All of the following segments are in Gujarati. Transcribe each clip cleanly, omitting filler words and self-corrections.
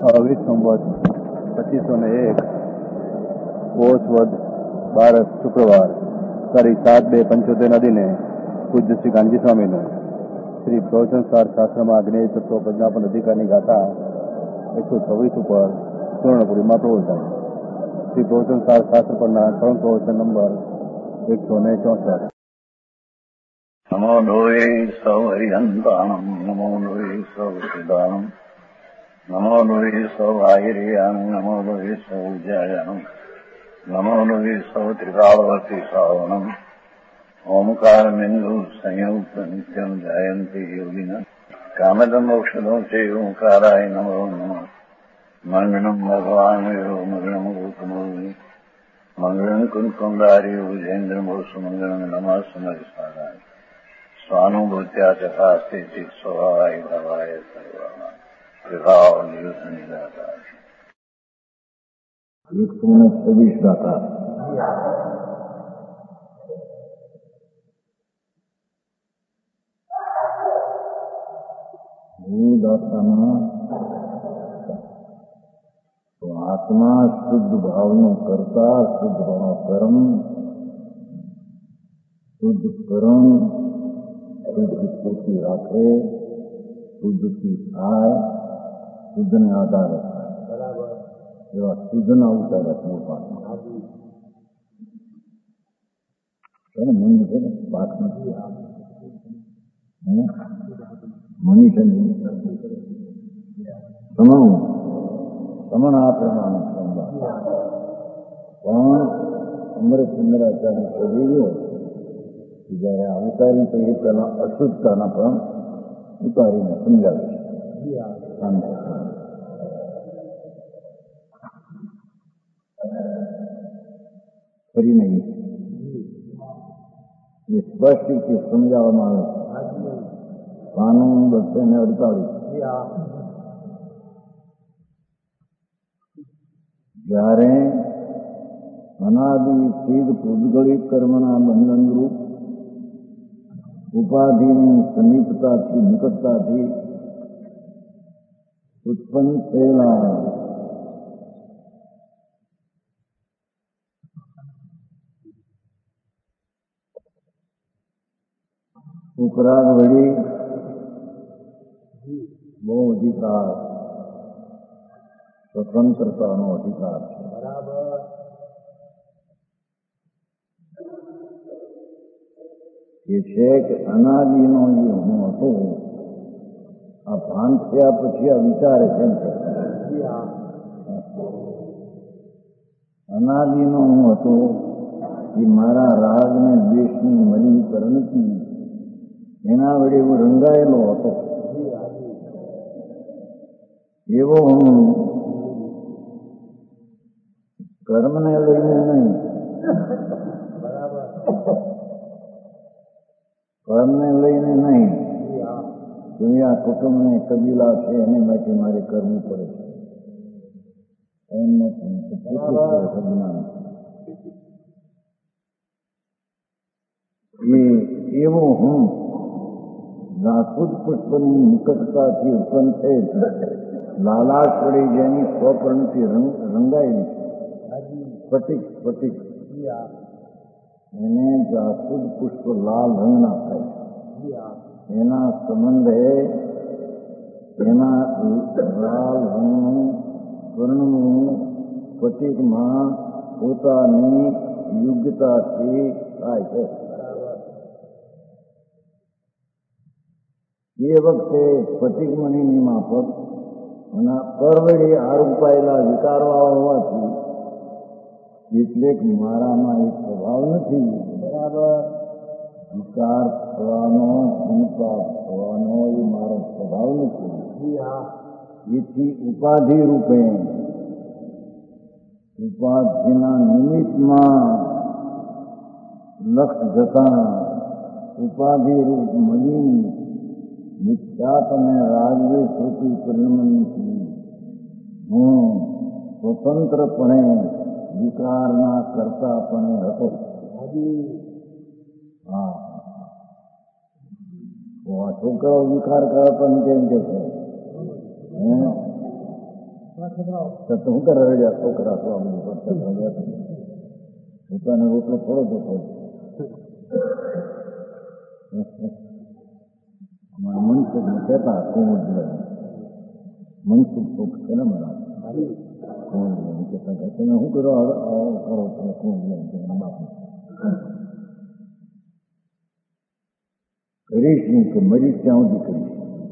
વિશ્વંવત 2501 પોષ વદ 12 શુક્રવાર તારીખ 7/2/75 દિને પૂજ્ય શ્રી કાનજી સ્વામીનું શ્રી પ્રવચનસાર શાસ્ત્રમાં જ્ઞેય તત્વ પ્રજ્ઞાપન અધિકારની ગાથા 126 ઉપર સુવર્ણપુરીમાં પ્રવચન. શ્રી પ્રવચનસાર શાસ્ત્ર પરના ત્રણ પ્રવચન નંબર 164. નમો લોહે સૌ હરિહંતાણમ નમો લોહે સૌ સિદ્ધાણમ નમો લોહે સૌ આહિર્યાન નમો લોહે સૌ જયાનમ નમો લોહે સૌ ત્રિકાળવતી શ્રાવણમ ઓમકાર બિંદુ સંયુક્ત નિત્યમ જયંતી યોગિન કામદમ મોક્ષદો છે ઓંકારાય નમો નમઃ. મંગળમ ભગવાન મંગળમ ગૌતમો મંગળમ કુંકુંડાર્યો જૈન્દ્રમોષ મંગળમ નમઃ સમયસારાય સ્વાનુભૂત્યા ચકાસ્તે ચિત સ્વભાવાય ભવાય સર્વમાં વિભાવ નિયુત નિરાકાર 126 ગાથા. દાતામાં આત્મા શુદ્ધ ભાવનું કરતા, શુદ્ધ ભાવ કર્મ, શુદ્ધ કર્મ શુદ્ધ પોતી રાખે, શુદ્ધથી થાય, શુદ્ધને આધારે થાય એવા શુદ્ધના ઉતાર્યા પૂર્વાત્મા એને મની છે ને પાઠમાં મની છે સમણ આ પ્રમાણે પણ અમૃતચંદ્રાચાર્ય કહી ગયો જયારે આ ઉતારી તો એ પેલા અશુદ્ધતાના પણ ઉતારીને સમજાવે છે. ફરી નહીં એ સ્પષ્ટ રીતે સમજાવવામાં આવે છે. કાનૂન 248 જ્યારે અનાદિ સિદ્ધ પૂદગળી કર્મના બંધનરૂપ ઉપાધિની સમીપતાથી નિકટતાથી ઉત્પન્ન થયેલા ઉપરાગ વળી બહુ અધિકાર, સ્વતંત્રતાનો અધિકાર છે. એ છે કે અનાદિનો જે હું હતો, આ ભાન થયા પછી આ વિચારે છે અનાદિનો હું હતો એ મારા રાગ ને દ્વેષની મલિનીકરણથી એના વડે હું રંગાયેલો હતો. એવો હું કર્મને લઈને નહીં, કર્મને લઈને નહીં, દુનિયા કુટુંબને કબીલા છે એને માટે મારે કરવું પડે છે એમ નથી. એવો હું નાસુદ પુષ્પની નિકટતાથી ઉત્પન્ન થયેલ લાલાશ વડે જેની સ્વપર્ણથી રંગાયેલી સ્ફટિક એને જાસુદ પુષ્પ લાલ રંગના થાય છે. એના સંબંધે એના લાલ રંગનું વર્ણનું સ્ફટિકમાં પોતાની યોગ્યતાથી થાય છે. એ વખતે સ્ફટિકમણીની માફક અને પરવડી આરોપાયેલા વિકારો હોવાથી, એટલે મારામાં એક સ્વભાવ નથી. વિકાર થવાનો, સંતાપ થવાનો એ મારો સ્વભાવ નથી. એથી ઉપાધિ રૂપે ઉપાધિના નિમિત્તમાં લક્ષ જતા ઉપાધિ રૂપ મલિન મિથ્યાત અને રાજવેશ રૂપી પરિણમનથી હું સ્વતંત્રપણે વિકારના કરતાપણે હતો. છોકરાઓ વિકાર કરે પણ કેમ કે છે તો શું કરે રજા છોકરા તો આમ પોતાનો રોટલો થોડો જોતો અમારા મનસુખ કહેતા કુમુદ મનસુખ સુખ છે ને મારા કહેતા તમે શું કરો કરો તમે કુમુદ બાપુ કરીશ નહીં કે મરીશ ત્યાં સુધી કરીશ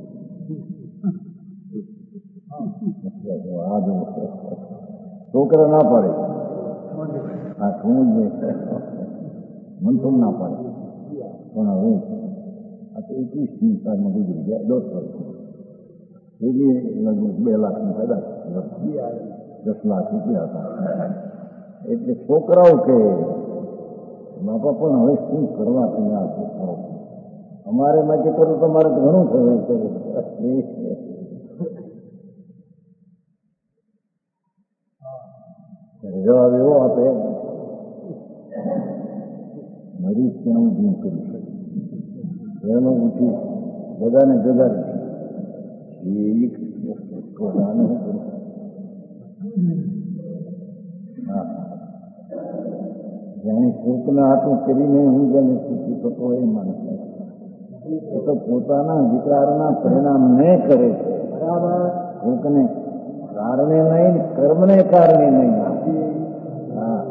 છોકરા ના પાડે આ કુમુદ મનસુખ ના પાડે પણ હું આ તો 21મી સાલમાં ગુજરી ગયા 10 વર્ષ એની લગભગ 2 લાખની પેદા 10 લાખ રૂપિયા હતા એટલે છોકરાઓ કે બાપા પણ હવે શું કરવા તમે આ છોકરાઓ અમારે માટે કરું તમારે ઘણું થયું છે જવાબ એવો આપે મરીશ ત્યાં હું જીવ કરી એનો ઉઠી બધાને જગાડી પોતાને જાણે કોકના હાથું કરીને હું જેને શીખી થતો એ માને એ તો પોતાના વિચારના પરિણામને કરે છે બરાબર કોકને કારણે નહીં કર્મને કારણે નહીં હા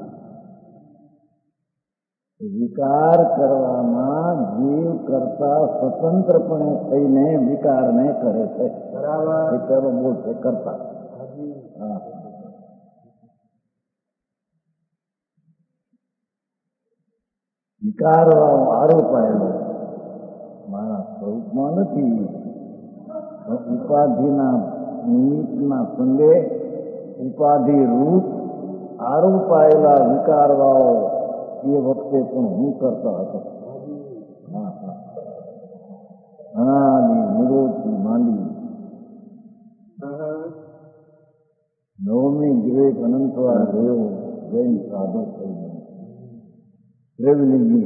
વિકાર કરવામાં જીવ કરતા સ્વતંત્રપણે થઈને વિકારને કરે છે બરાબર વિચારો બોલ છે કરતા હા વિકાર આરોપ આવેલો મારા સ્વરૂપમાં નથી ઉપાધિના નિમિત્તના સંગે ઉપાધિ રૂપ આરોપ આવેલા વિકારવાઓ એ વખતે પણ હું કરતા હતો હા હા અનાદિ નિરોધથી માંડી નવમી વિવેક અનંતવાર ગયો જૈન સાધુ થઈ દ્રવ્યલિંગી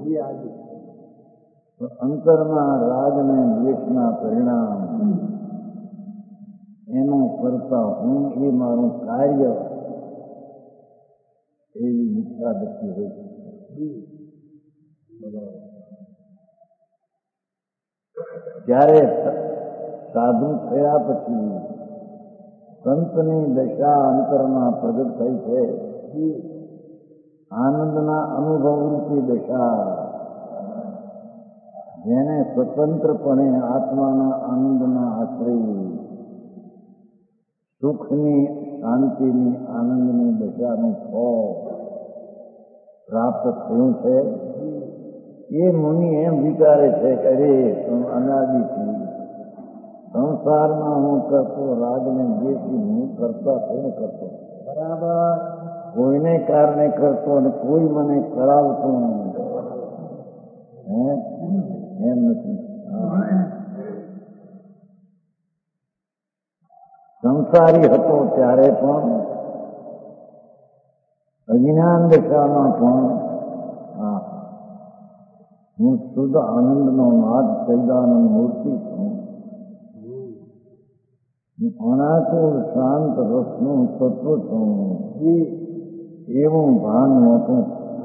અંતરના રાગને દ્વેષના પરિણામ એનું કરતા હું એ મારું કાર્ય એવી મિથ્યા દૃષ્ટિ હોય જ્યારે સાધુ થયા પછી સંતની દશા અંતરમાં પ્રગટ થઈ છે આનંદના અનુભવરૂપી દશા જેને સ્વતંત્રપણે આત્માના આનંદના આશ્રય સુખની શાંતિની આનંદની દશાનું ફળ પ્રાપ્ત થયું છે એ મુનિ એમ વિચારે છે કે અરે અનાદિથી સંસારમાં હું કરતો રાજને દ્વેષી હું કરતા થઈને કરતો બરાબર કોઈને કારણે કરતો અને કોઈ મને કરાવતો એમ નથી સંસારી હતો ત્યારે પણ અજ્ઞાન દશામાં પણ હું શુદ્ધ આનંદનો નાદ સૈદાનંદ મૂર્તિ છું અનાકુળ શાંત રસનું તત્વ છું એવું ભાન નહોતું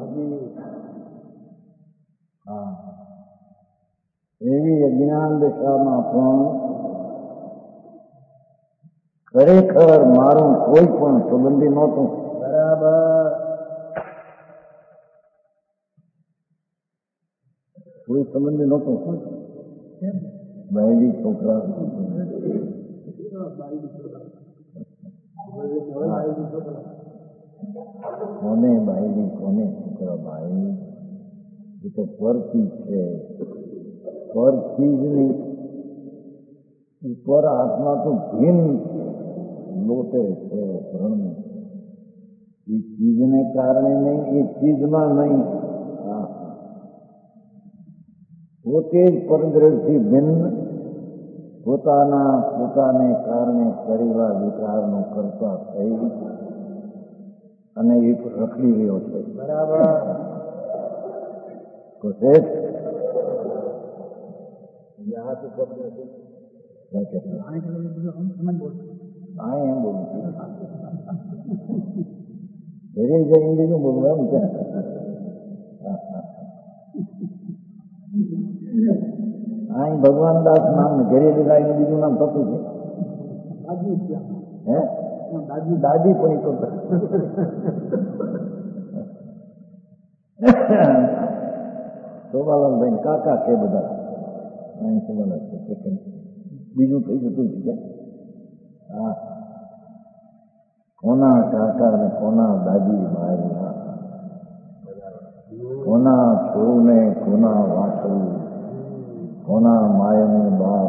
એવી અજ્ઞાન દશામાં પણ ખરેખર મારું કોઈ પણ સંબંધી નહોતું બરાબર કોઈ સંબંધી નહોતું બાયડી છોકરા કોને બાયડી કોને છોકરા બાયડી એ તો પરથી છે પરથી જ નહીં ઉપર આત્મા તો ભિન્ન લોટે છે પ્રણ એ ચીજને કારણે નહીં એ ચીજમાં નહીં પોતે જ પરદ્રવ્યથી ભિન્ન પોતાને કારણે કરેલા વિકારનો કરતા થઈ અને એ રખડી રહ્યો છે બરાબર તો છે હાથ ઉપર આ એમ બોલું છું ઘરે જઈને બીજું બોલવું એમ છે. અહીં ભગવાન દાસ નામ ઘરે લીધા એનું બીજું નામ થતું છે. હે દાદી પણ તો શોભાલાલભાઈ કાકા કે બધા અહીં શોભાલાલ છે બીજું થઈ જતું છે. હા કોના કાકા ને કોના દાદી મારી, કોના છોરું ને કોના વાસરું, કોના માયને બાપ,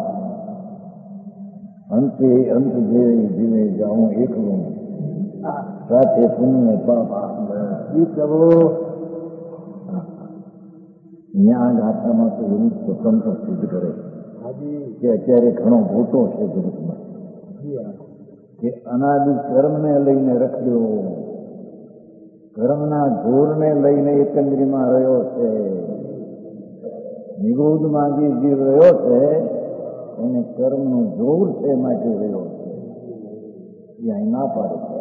અંતે અંત જેવી જીવે જાઉં એકલું, સાથે પુણ્ય પાપ. ત્યાં ગાથામાં તો એવું સ્વતંત્ર સિદ્ધ કરે કે અત્યારે ઘણો ગોટો છે જગતમાં કે અનાદિ કર્મને લઈને રખડ્યો, કર્મના જોરને લઈને એકંદરીમાં રહ્યો છે, નિગોદમાં જે જીવ રહ્યો છે એને કર્મનું જોર છે માટે રહ્યો છે. એ અહીં ના પાડે છે.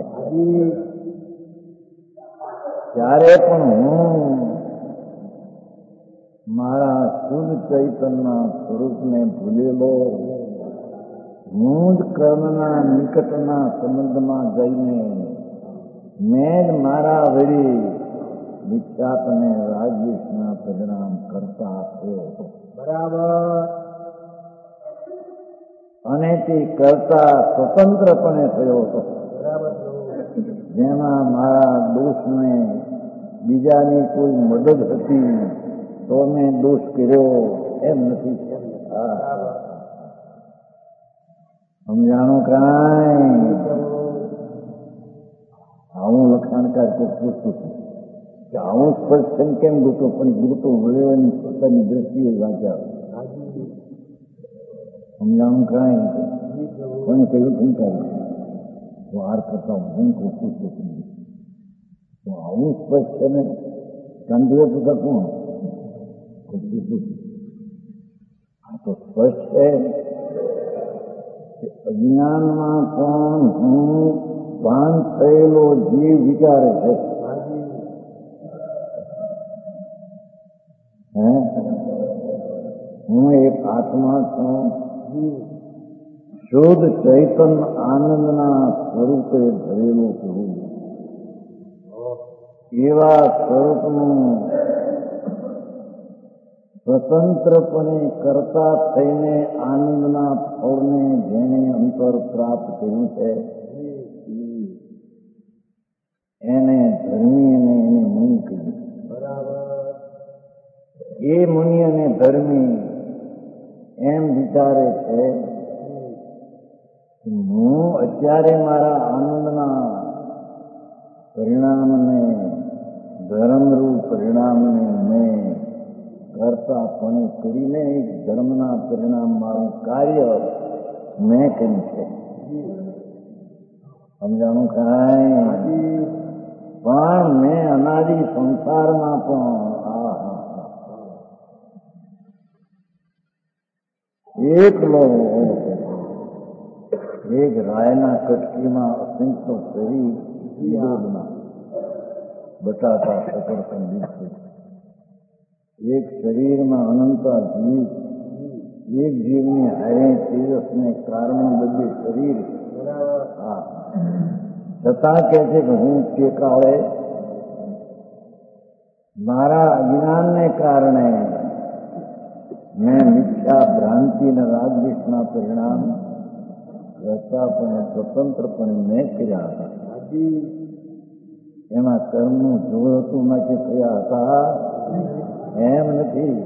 ત્યારે પણ હું મારા શુદ્ધ ચૈતનના સ્વરૂપને ભૂલેલો, હું જ કર્મના નિકટના સંબંધમાં જઈને મેં જ મારા વળી નિત્યાપને રાજેશના પરિણામ કરતા થયો. બરાબર. અને તે કરતા સ્વતંત્રપણે થયો હતો. બરાબર. જેમાં મારા દોષને બીજાની કોઈ મદદ હતી તો મેં દોષ કર્યો એમ નથી. સમજાણું કાંઈ? આવું લખાણકાર તો પૂછતું છું કે આવું સ્પષ્ટ કેમ ગોતો, પણ ગોતો વળેવાની પોતાની દ્રષ્ટિએ વાંચ્યા. સમજાણું કાંઈ? પણ કહ્યું ચિંતા વાર કરતા હું પૂછું છું તો આવું સ્પષ્ટ છે ને કાંતિઓ તો કોણ પૂછું. આ તો સ્પષ્ટ છે. અજ્ઞાનમાં પણ હું ભાન થયેલો જીવ વિચારે છે. હું એક આત્મા છું, શુદ્ધ ચૈતન આનંદના સ્વરૂપે ભરેલો છું. એવા સ્વરૂપનું સ્વતંત્રપણે કરતા થઈને આનંદના ફળને જેણે અંતર પ્રાપ્ત કર્યું છે એને ધર્મી અને એને મુનિ કહ્યું. એ મુનિ અને ધર્મી એમ વિચારે છે કે હું અત્યારે મારા આનંદના પરિણામને, ધર્મરૂપ પરિણામને મેં કરતા પણ કરીને ધર્મના પરિણામ મારું કાર્ય મેં કર્યું છે. સમજાણું કાંઈ? પણ મેં અનાદિ સંસારમાં પણ એકલો એક રાયના કટકીમાં અસંખ્ય શરીર વિરોધના બટાટા સકરકંદ છે. એક શરીરમાં અનંતા જીવ, એક જીવની હારે તેજસને કારણ બદલે શરીર. છતાં કહે છે કે હું તે કાળે મારા અજ્ઞાનને કારણે મેં મિથ્યા ભ્રાંતિને રાજદ્વેષના પરિણામ કરતા પણ સ્વતંત્રપણે મેં કર્યા હતા. એમાં કર્મનું જોર હતું માટે થયા હતા એમ નથી.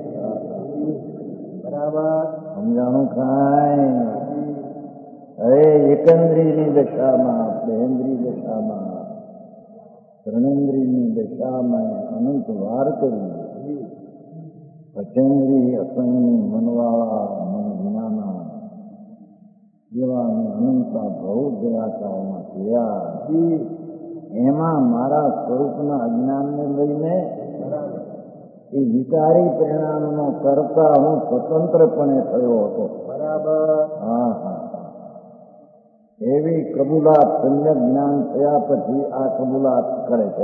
બરાબર. સમજાણું કાંઈ? અરે એકંદ્રીની દશામાં, બેન્દ્રી દશામાં, ત્રણેન્દ્રીની દશામાં અનંત વાર કરી. પચેન્દ્રી અસંગની મનવાળા મન વિનાના જેવા અનંતા ભવ જયાકાળમાં થયા. એમાં મારા સ્વરૂપના અજ્ઞાનને લઈને એ વિકારી પરિણામનો કરતા હું સ્વતંત્રપણે થયો હતો. બરાબર. હા હા. એવી કબૂલાત સમ્યક જ્ઞાન થયા પછી આ કબૂલાત કરે છે.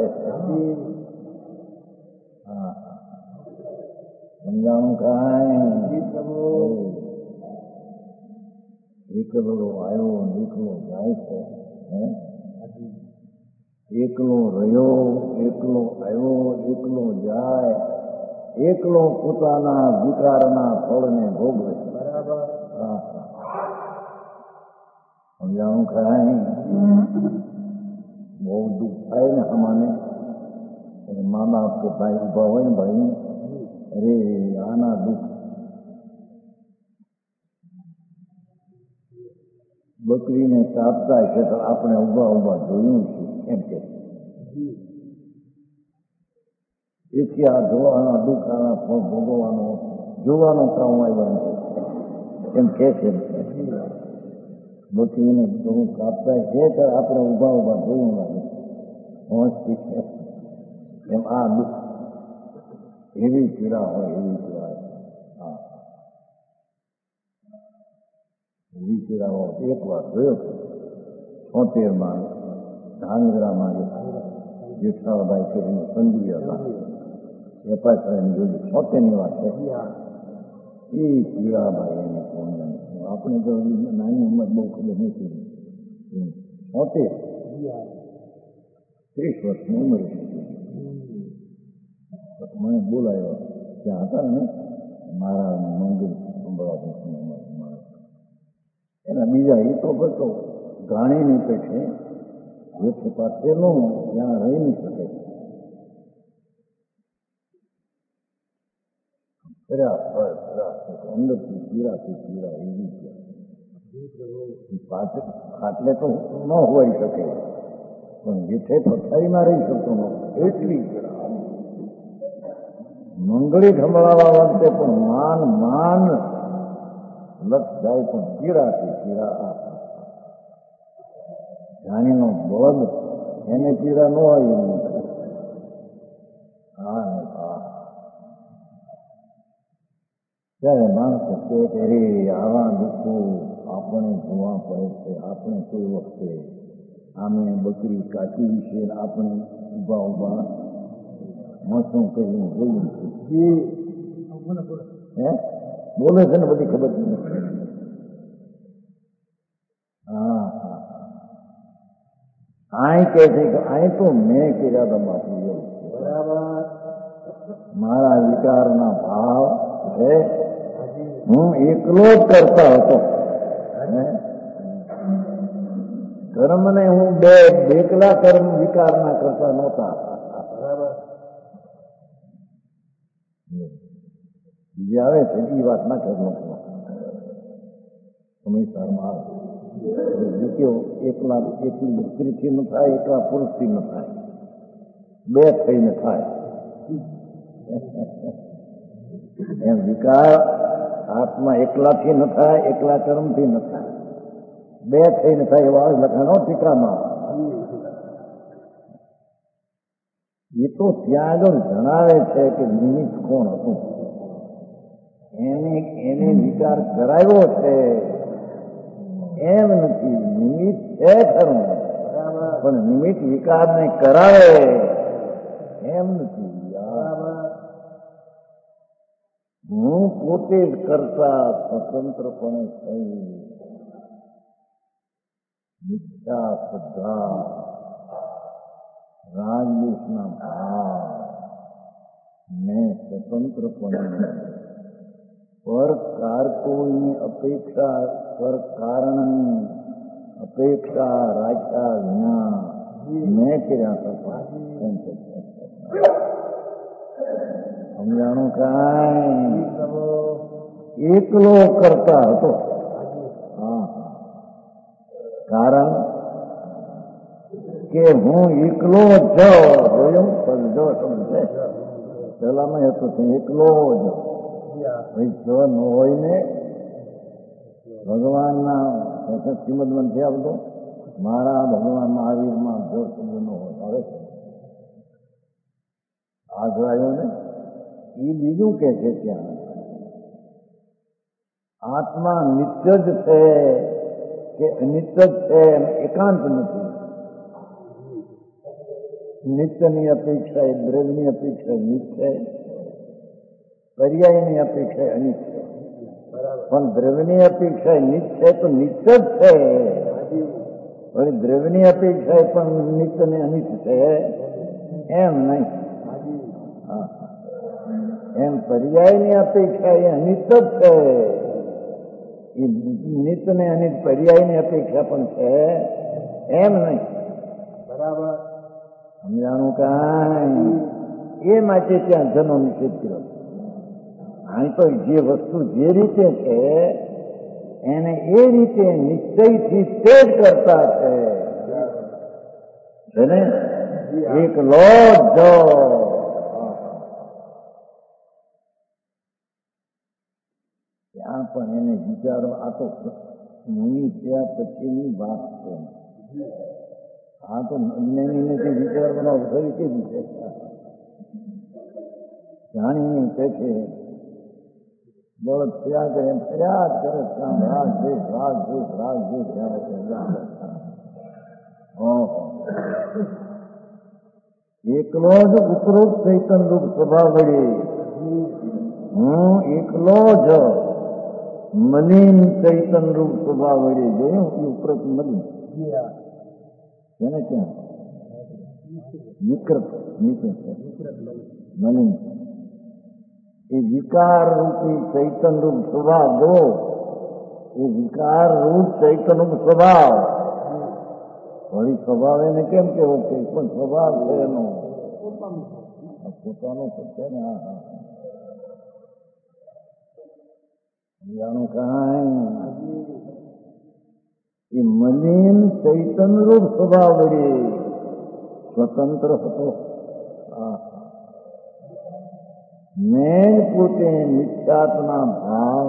હા, સમજાણું કાંઈ? એકલો આવ્યો ને એકલો જાય છે. એકલો રહ્યો, એકલો આવ્યો, એકલો જાય, એકલો પોતાના વિકારના ફળને ભોગવે. બરાબર. હા, સમજાણું કાંઈ? બહુ દુઃખ થાય ને અમાને. મા બાપ કે ભાઈ ઉભા હોય ને ભાઈ, અરે આના દુઃખ. બકરીને કાપતા છે તો આપણે ઉભા ઉભા જોયું છે એમ કે એથી આ જોવાના દુઃખ આના ફળ ભોગવવાનો જોવાનો ક્રમ આવ્યો એમ કે છે. બકરીને હું કાપતા છે તો આપણે ઉભા ઉભા જોયું લાગે પહોંચતી છે એમ આ દુઃખ એવી પીડા હોય એવી પીડા. હા, એવી પીડા હોય. એક વાર જોયો 76માં ધાંગધ્રામાં જેઠાભાઈ કરીને સંજુયા વેપારી જોયું 76ની વાત છે. એ પીડાભાઈ એને કોણ આપણે તો નાની ઉંમર બહુ ખબર નથી. 76 30 વર્ષની ઉંમર મને બોલાયો ત્યાં હતા ને મારા મંદિર સંભળાતું એના બીજા એ તો બધો ગાણીની પેટે જે છતાં તેનો ત્યાં રહી નહીં શકે. અંદરથી પીડા એવી પાછળ ખાટલે તો ન હોઈ શકે પણ જેઠે પથારીમાં રહી શકતો નથી એટલી પીડા. મંગળી સંભળાવવા વખતે પણ માન લક્ષ જાય પણ પીડાથી પીડા. જાણીનો બળ એને પીડા ન હોય. હા ને હા, ત્યારે માણસો કે અરે આવા દુઃખો આપણે જોવા પડે છે. આપણે કોઈ વખતે આમે બકરી કાચી વિશે આપણે ઉભા ઉભા મસું કરીને જોયું છે. બોલે છે ને બધી ખબર નથી. હા હા, આય કે છે કે આય તો મેં કર્યા હતા બાપુ. બરાબર. મારા વિકારના ભાવ છે હું એકલો જ કરતા હતો. કર્મને હું બેકલા કર્મ વિકારના કરતા નહોતા. બરાબર. બીજી આવે છે એ વાત ના કરવો સમયસારમાં આવે. દ્વિતીય એકલા એકલી સ્ત્રીથી ન થાય, એકલા પુરુષથી ન થાય, બે થઈને થાય. એમ વિકાર આત્મા એકલાથી ન થાય, એકલા કર્મથી ન થાય, બે થઈને થાય એવા લખાણો ટીકામાં. એ તો ત્યાં આગળ જણાવે છે કે નિમિત્ત કોણ હતું. એને વિચાર કરાવ્યો છે એમ નથી. નિમિત્ત છે ખરું પણ નિમિત્ત વિકારને કરાવે એમ નથી. હું પોતે જ કરતા સ્વતંત્રપણે થઈ મિથ્યા શ્રદ્ધા રાજદોષના ભાવ મેં સ્વતંત્રપણે પર કારકોની અપેક્ષા પર કારણની અપેક્ષા રાખ્યા વિના મેં કર્યા કરતા એમ છે. સમજાણું કાંઈ? એકલો કરતા હતો. હા, કારણ કે હું એકલો જ જોયું જો સમજે પેલામાં હતું એકલો જ ભાઈ જો ન હોય ને ભગવાનના શ્રીમદ નથી આવતો મારા ભગવાન મહાવીરમાં જો શબ્દ ન હોય આવે છે આ જો આવ્યો ને એ બીજું કે છે ત્યાં આત્મા નિત્ય જ છે કે અનિત્ય જ છે એમ એકાંત નથી. નિત્યની અપેક્ષા એ દ્રવ્યની અપેક્ષા નિત્ય, પર્યાયની અપેક્ષા અનિત્ય. પણ દ્રવ્યની અપેક્ષા નિત્ય તો નિત્ય જ છે. વળી દ્રવ્યની અપેક્ષા પણ નિત્ય ને અનિત્ય છે એમ નહીં. એમ પર્યાયની અપેક્ષા એ અનિત્ય જ છે. એ નિત્ય ને અનિત પર્યાયની અપેક્ષા પણ છે એમ નહીં. બરાબર સમજાણું કાંઈ? એ માટે ત્યાં જનો નિષેધ કર્યો. અહીં તો જે વસ્તુ જે રીતે છે એને એ રીતે નિશ્ચયથી તે જ કરતા છે ને. એકલો જ ત્યાં પણ એને વિચારો. આ તો મુનિ થયા પછીની વાત છે. આ તો અજ્ઞાની નથી વિચારવાનો અવસર કેવી છે. જાણીને કહે છે બળદ થયા કરે એમ ફર્યા કરે. રાગ દેશ રાગ દેશ રાગ દેશ એકલો જ ઉપરોક્ત ચૈતન રૂપ સ્વભાવ વડે હું એકલો જ મલિન ચૈતન રૂપ સ્વભાવ વડે જોયું. એ ઉપરોક્ત મલિન એને ક્યાં વિકૃત નીચે છે મલિન. એ વિકાર રૂપી ચૈતન રૂપ સ્વભાવ જો એ વિકાર રૂપ ચૈતન રૂપ સ્વભાવ. વળી સ્વભાવ એને કેમ કેવો છે? પણ સ્વભાવ છે એનો પોતાનો છે ને. જાણું કાંઈ? એ મલિન ચૈતન રૂપ સ્વભાવ વડે સ્વતંત્ર હતો. મેં પોતે મિથ્યાત્મા ભાવ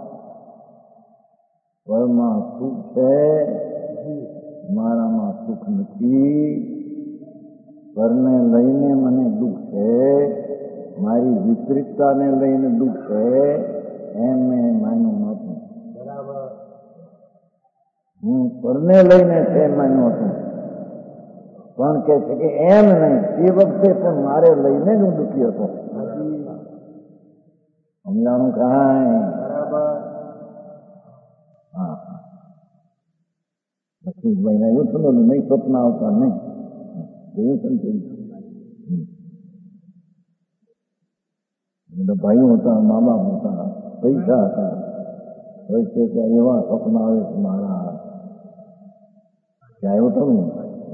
પરમાં સુખ છે, મારામાં સુખ નથી. પરને લઈને મને દુઃખ છે, મારી વિપરીતતાને લઈને દુઃખ છે એમ મેં માન્યું નહોતું. હું પરને લઈને છે માન્યું હતું. પણ કે છે કે એમ નહીં, તે વખતે પણ મારે લઈને જ હું દુઃખી હતો. સમજાણું કાંઈ? હા પછી મહિના એવું થયું નહીં સ્વપ્ન આવતા નહીં જોયું બધા ભાઈઓ હતા, મા બાપ હતા, પૈસા હતા. હોય છે કે એવા સ્વપ્ન આવે છે મારા ત્યાં આવ્યો હતો ને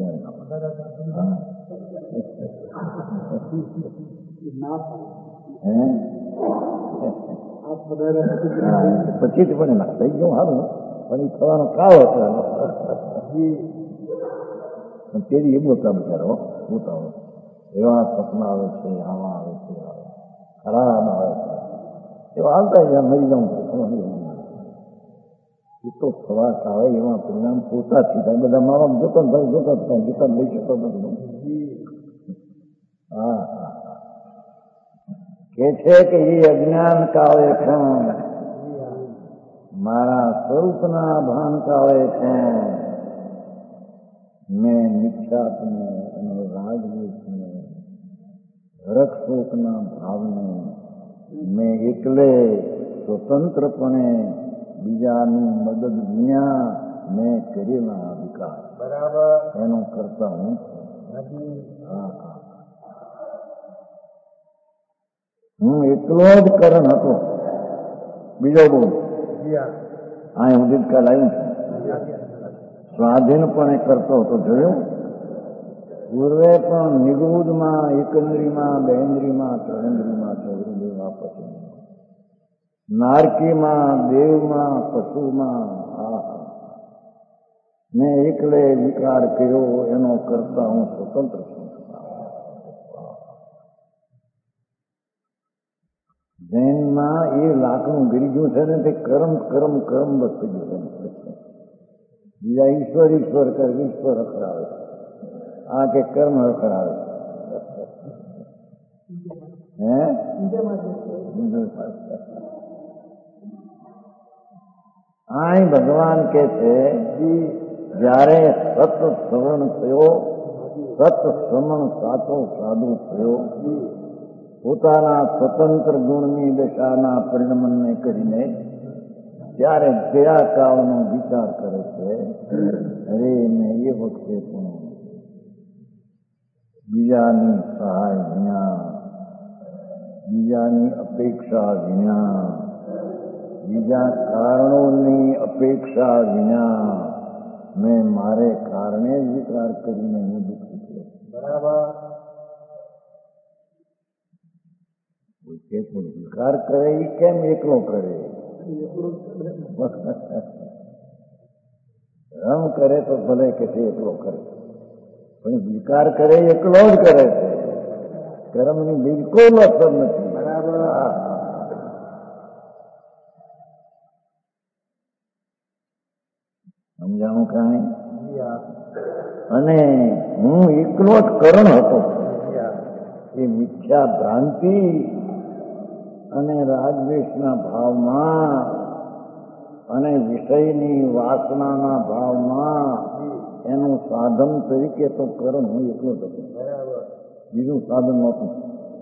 પછી જ પણ ના થઈ ગયું સારું. પણ એ થવાનો કાળ હતો એનો. તેરી એવું હતા બિચારો પોતાનો. એવા સપના આવે છે, આવા આવે છે, ખરાબ આવે છે. એવા આવતા જ્યાં મરી જાઉં છું એ તો ખવાસ આવે એવા પરિણામ પોતાથી થાય. બધા મા બાપ જોતો ને ભાઈ જોતો કઈ જીતા લઈ શકતો નથી. હા કે છે કે એ અજ્ઞાન કાળે પણ મારા સ્વરૂપના ભાન કાળે પણ મેં મિથ્યાત્મને અને રાગદ્વેષને રક્ષોકના ભાવને મેં એકલે સ્વતંત્રપણે બીજાની મદદ વિના મેં કરેલા વિકાર એનો કરતા હું છું. હું એકલો જ કરણ હતો. બીજો બહુ આ હું દીધકાલ આવ્યું છું. સ્વાધીનપણે કરતો હતો જોયું. પૂર્વે પણ નિગુદમાં, એકંદ્રીમાં, બેન્દ્રીમાં, ત્રણેન્દ્રીમાં, ચૌર્યમાં, પછી નારકીમાં, દેવમાં, પશુમાં મેં એકલે વિકાર કર્યો એનો કરતા હું સ્વતંત્ર છું. જૈનમાં એ લાકડું ગીરી ગયું છે ને તે કર્મ કર્મ કર્મ વસ્તુ ગયું છે. બીજા ઈશ્વર ઈશ્વર કરે, ઈશ્વર રખડાવે. આ કે કર્મ રખડાવે. હે આય ભગવાન કે છે જ્યારે સત શ્રવણ થયો, સત શ્રવણ સાચો સાધુ થયો, પોતાના સ્વતંત્ર ગુણની દશાના પરિણમનને કરીને ત્યારે ગયા કાળનો વિચાર કરે છે, અરે મેં એ વખતે પણ બીજાની સહાય વિના, બીજાની અપેક્ષા વિના, બીજા કારણોની અપેક્ષા વિના મેં મારે કારણે જ વિચાર કરીને હું દુઃખી છું. બરાબર. વિકાર કરે એ કેમ એકલો કરે? રમ કરે તો ભલે કે એકલો કરે, પણ વિકાર કરે એકલો જ કરે છે. કર્મની બિલકુલ અસર નથી. બરાબર. સમજાણું કાંઈ? અને હું એકલો જ કરણ હતો એ મિથ્યા ભ્રાંતિ અને રાજદ્વેષના ભાવમાં અને વિષયની વાસનાના ભાવમાં એનું સાધન તરીકે તો કર્મ હું એકલો જ હતો. બીજું સાધન નહોતું.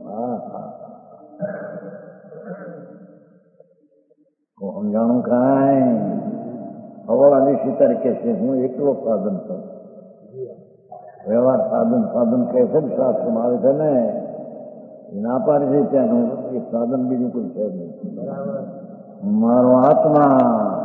સમજાણું કાંઈ? હવાળાની સીતાર કે છે હું એકલો સાધન છું. વ્યવહાર સાધન સાધન કહે છે ને, શાસ્ત્રમાં આવે છે ને, ના પાડી છે ત્યાંનું એ સાધન બીજું કોઈ છે નહીં. મારો આત્મા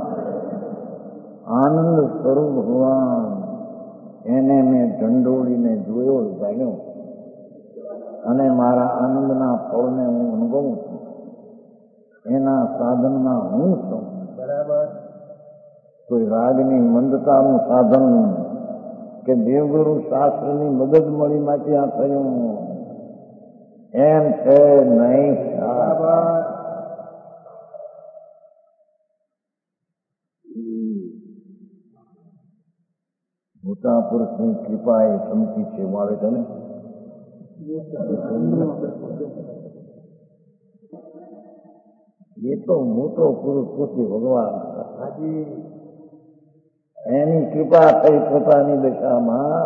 આનંદ સ્વરૂપ ભગવાન એને મેં ઢંઢોળીને જોયો, જાણ્યો, અને મારા આનંદના ફળને હું અનુભવું છું. એના સાધનમાં હું છું. બરાબર. કોઈ રાગની મંદતાનું સાધન કે દેવગુરુ શાસ્ત્રની મદદ મળી માંથી આ થયું એમ છે નહીં. મોટા પુરુષની કૃપા એ સમજી છે મળે છે ને. એ તો મોટો પુરુષ પૂછી ભગવાન એની કૃપા થઈ પોતાની દશામાં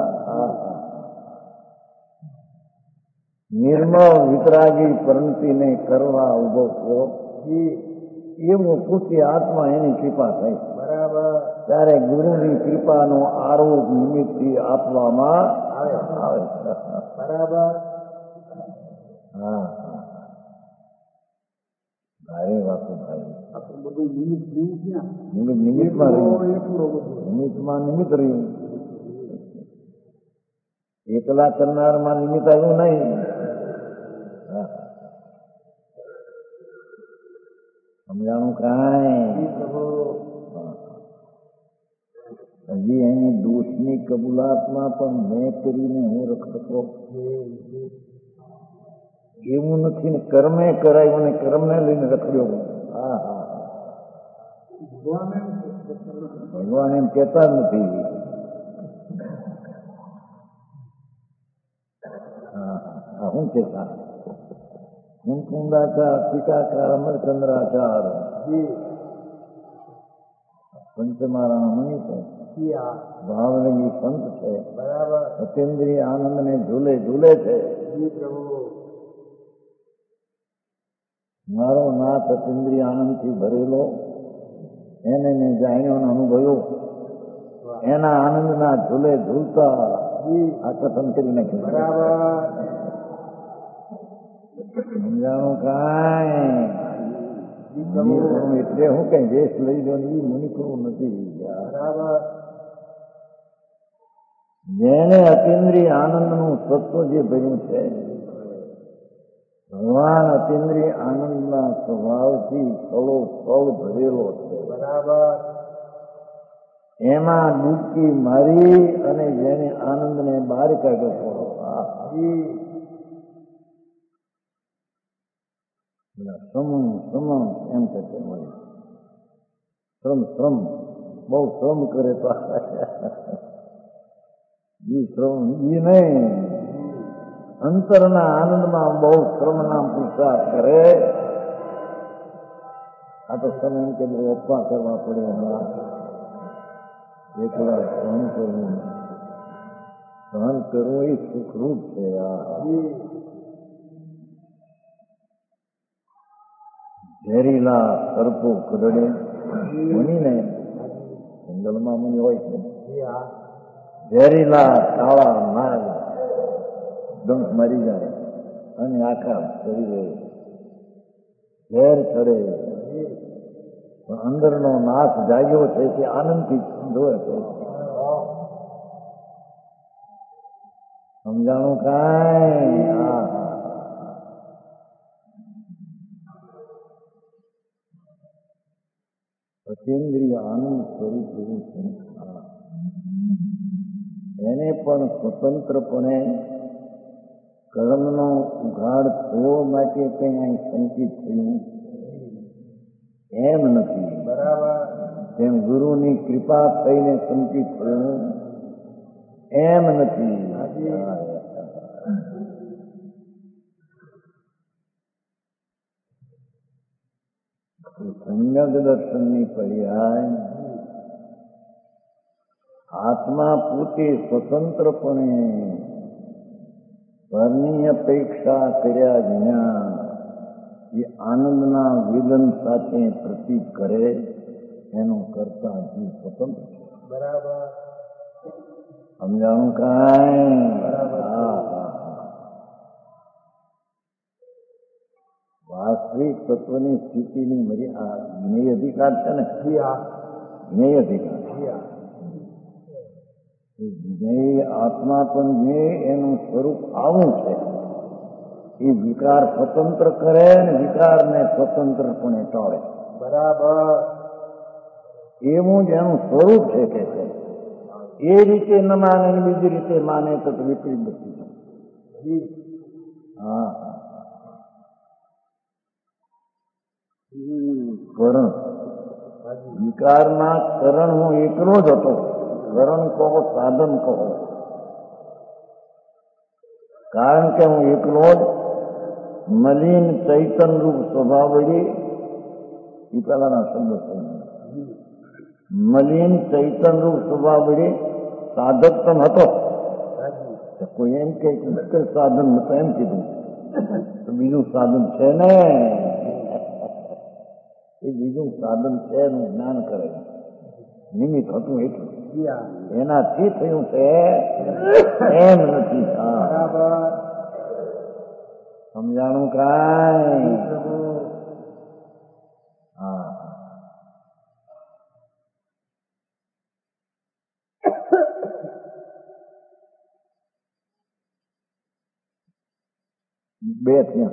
નિર્મળ વિતરાગી પરિણતિને કરવા ઉભો થયો. એવું પૂછી આત્મા એની કૃપા થઈ. બરાબર. ત્યારે ગુરુની કૃપાનો આરોપ નિમિત્તથી આપવામાં આવે. બરાબર. હા, ભારે વાતો ભાઈ. નિમિત્તમાં નિમિત્ત રહ્યું. એકલા કરનારમાં નિમિત્ત આવ્યું નહીં. સમજાણું કાંઈ? હજી એની દોષની કબૂલાતમાં પણ મેં કરીને હું રખડતો એવું નથી ને, કર્મે કરાયું ને કર્મને લઈને રખડ્યો. ભગવાન એમ કહેતા નથી. શું કહેતા? કુંદાચાર, ટીકાકાર, અમરચંદ્રાચાર, પંચમારાના મણિ છે, ભાવલિંગી સંત છે. બરાબર. અતિન્દ્રિય આનંદને ઝૂલે ઝૂલે છે. મારો નાથ અતિન્દ્રિય આનંદથી ભરેલો, એને મેં જાણ્યો અને અનુભવ્યો. એના આનંદના ઝૂલે ઝૂલતા આ કથન કરી નાખ્યું. બરાબર. સમજાણું કાંઈ? એટલે હું કઈ દેશ લઈ લો ને એ મુનિકરું નથી. બરાબર. જેને અતિન્દ્રિય આનંદનું તત્વ જે ભર્યું છે, ભગવાન અતિન્દ્રિય આનંદના સ્વભાવથી સળો સળ ભરેલો છે. બરાબર. એમાં ડૂબકી મારી અને જેને આનંદને બહાર કાઢ્યો શ્રમ એમ કે શ્રમ બહુ શ્રમ કરે તો શ્રમ ઈ નહીં, અંતરના આનંદમાં બહુ શ્રમના પુરુષાર્થ કરે આ તો તમે એમ કે બહુ અપવા કરવા પડે હમણાં એકલા સહન કરવું એ સુખરૂપ છે. ઝેરીલા સર્પો કરડે મુનિને જંગલમાં મુનિ હોય છે. ઝેરીલા કાળા નાગ દંશ મરી જાય અને આખા શરીરે ઝેર ચડે પણ અંદરનો નાશ જાગ્યો છે તે આનંદથી જોવે છે. સમજાણું કાંઈ? અતિન્દ્રિય આનંદ સ્વરૂપ એવું છે. એને પણ સ્વતંત્રપણે કર્મનો ઉઘાડ થયો માટે કંઈ અહીં સંકિત થયું એમ નથી. બરાબર. જેમ ગુરુની કૃપા થઈને સંકિત થયું એમ નથી. સમ્યક દર્શનની પર્યાય આત્મા પોતે સ્વતંત્રપણે પરની અપેક્ષા કર્યા વિના એ આનંદના વેદન સાથે પ્રતીક કરે એનો કરતા જીવ સ્વતંત્ર છે. બરાબર. સમજાણું કાંઈ? વાસ્તવિક તત્વની સ્થિતિની જ્ઞેય અધિકાર છે ને, જ્ઞેય અધિકાર. જ્ઞેય આત્મા પણ જ્ઞેય એનું સ્વરૂપ આવું છે. એ વિકાર સ્વતંત્ર કરે ને વિકારને સ્વતંત્રપણે ટાળે. બરાબર. એવું જ એનું સ્વરૂપ છે કે છે. એ રીતે ન માને ને બીજી રીતે માને તો વિપરીત બધી. હા. કરણ વિકારના કરણ હું એકલો જ હતો. કરણ કહો સાધન કહો, કારણ કે હું એકલો જ મલિન ચૈતન રૂપ સ્વભાવ વળી એ પહેલાના શબ્દો છે. મલિન ચૈતન રૂપ સ્વભાવ વળી સાધક પણ હતો. કોઈ એમ કે સાધન નતું એમ કીધું તો બીજું સાધન છે ને, એ બીજું સાધન છે એનું જ્ઞાન કરે નિમિત્ત હતું એટલું એનાથી થયું છે એમ નથી. સમજાણું કાંઈ? હા. બે ત્યાં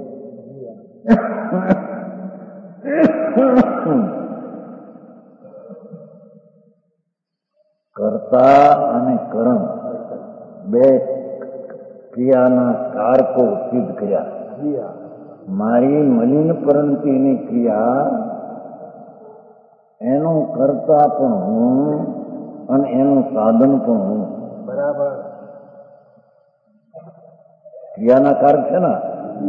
કર્તા અને કરણ બે ક્રિયાના કારકો સિદ્ધ કર્યા. મારી મલિન પરંતીની ક્રિયા એનું કર્તા પણ હું અને એનું સાધન પણ હું. બરાબર. ક્રિયાના કારક છે ને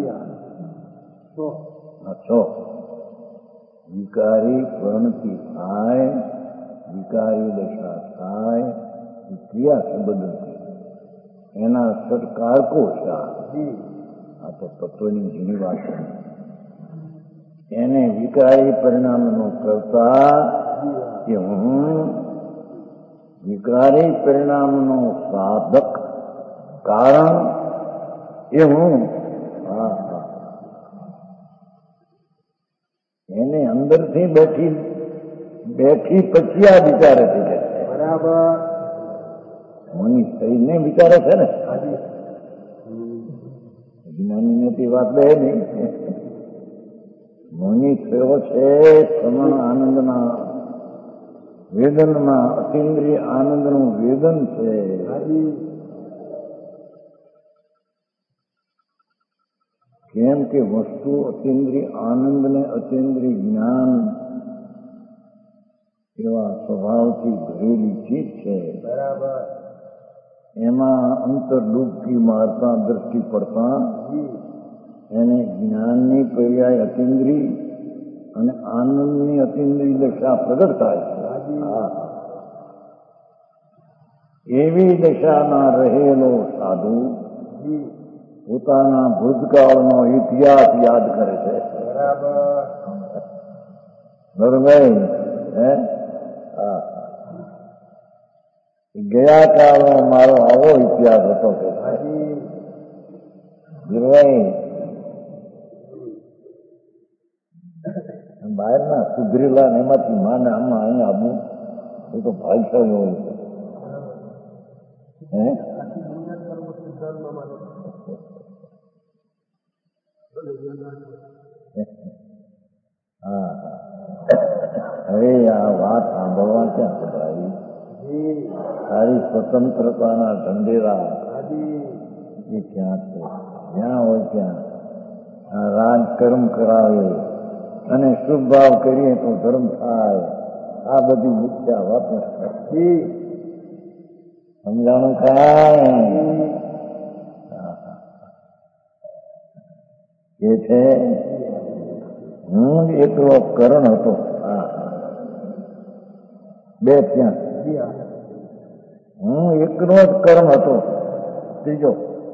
છો. વિકારી પ્રણતિ થાય, વિકારી દશા થાય, ક્રિયા સંબંધ એના સત્કારકો છે. આ તો તત્વની જૂની વાત છે. એને વિકારી પરિણામનો કરતા કે હું, વિકારી પરિણામનો સાધક કારણ એ હું. એને અંદરથી બેઠી પછી આ વિચારે છે. બરાબર. મની શરીરને વિચારે છે ને, જ્ઞાની નથી વાત બે નહીં. મોની થયો છે સમણ આનંદના વેદનમાં, અતિન્દ્રિય આનંદનું વેદન છે. કેમ કે વસ્તુ અતિન્દ્રિય આનંદ ને અતિન્દ્રિય જ્ઞાન એવા સ્વભાવથી ભરેલી ચીજ છે. બરાબર. એમાં અંતર ડૂબકી મારતા દ્રષ્ટિ પડતા એને જ્ઞાનની પર્યાય અતિન્દ્રિય અને આનંદની અતિન્દ્રિય દશા પ્રગટ થાય છે. એવી દશામાં રહેલો સાધુ પોતાના ભૂતકાળનો ઇતિહાસ યાદ કરે છે. બરોબર હે? ગયા કાળમાં મારો આવો ઇતિહાસ હતો કે બહારના સુધરેલા ને એમાંથી માને આમાં અહીંયા આવવું એ તો ભાઈશાળી હોય છે. હા હવે આ વાત સાંભળવા ક્યાં સંભળાવી? તારી સ્વતંત્રતાના ઢંઢેરા એ ક્યાં છે? જ્યાં હોય ત્યાં આ રાજકર્મ કરાવે અને શુભ ભાવ કરીએ તો ધર્મ થાય. આ બધી મિથ્યા વાત નથી. સમજાણું કાંઈ? એ છે હું એકલો કરણ હતો. બે ત્યાં હું એકલો જ કર્મ હતો. ત્રીજો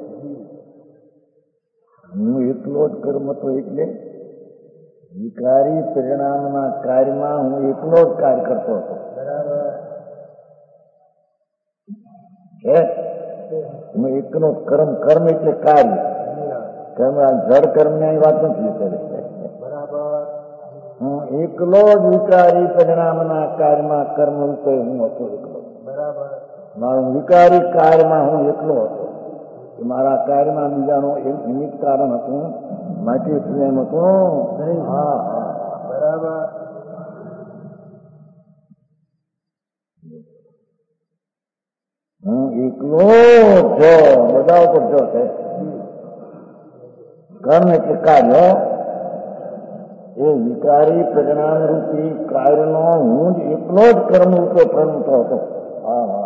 હું એકલો જ કર્મ હતો એટલે વિકારી પરિણામના કાર્યમાં હું એકલો જ કાર્ય કરતો હતો. હું એકલો કર્મ. કર્મ એટલે કાર્ય. કર્મ જળ કર્મ ની વાત નથી કરે. હું એકલો જ વિકારી પરિણામના કાર્યમાં કર્મ રૂપે હું હતો એકલો. મારું વિકારી કાર્યમાં હું એકલો હતો. મારા કાર્યમાં બીજાનું એક નિમિત્ત કારણ હતું. માટે પ્રેમ હતું. હા બરાબર. હું એકલો જો બધા ઉપર જો છે. કર્મ એટલે કાર્ય. એ વિકારી પરિણામ રૂપી કાર્યનો હું જ એકલો જ કર્મ રૂપે પ્રણતો હતો. હા હા.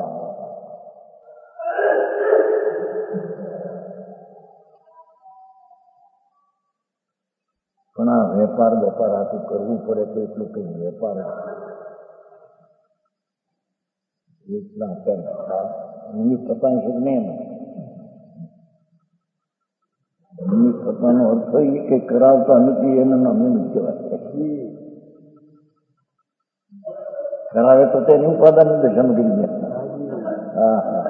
પણ આ વેપાર આખું કરવું પડે તો એટલું કઈ વેપાર એટલા થતા છે નહીં. થવાનો અર્થ એ કે કરાવતા નથી એનું નામ નિમિત્ત કહેવાય. કરાવે તો તેની ઉપાદાન દશામાં કરી ગયા. હા હા.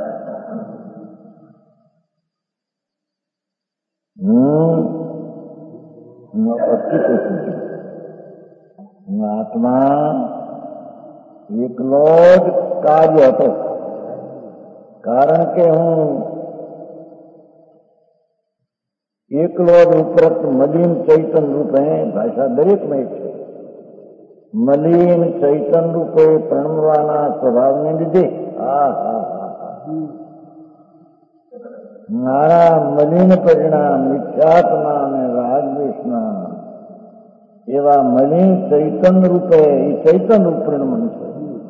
આત્મા એકલો જ કાર્ય હતો. કારણ કે હું એકલો જ ઉપરત મલિન ચૈતન રૂપે ભાષા દરેકમાં છે. મલિન ચૈતન રૂપે પ્રણવવાના સ્વભાવને લીધે મારા મલિન પરિણામ મિથ્યાત્મા અને રાગદ્વેષના એવા મલિન ચૈતન રૂપે એ ચૈતન રૂપ પરિણમન છે.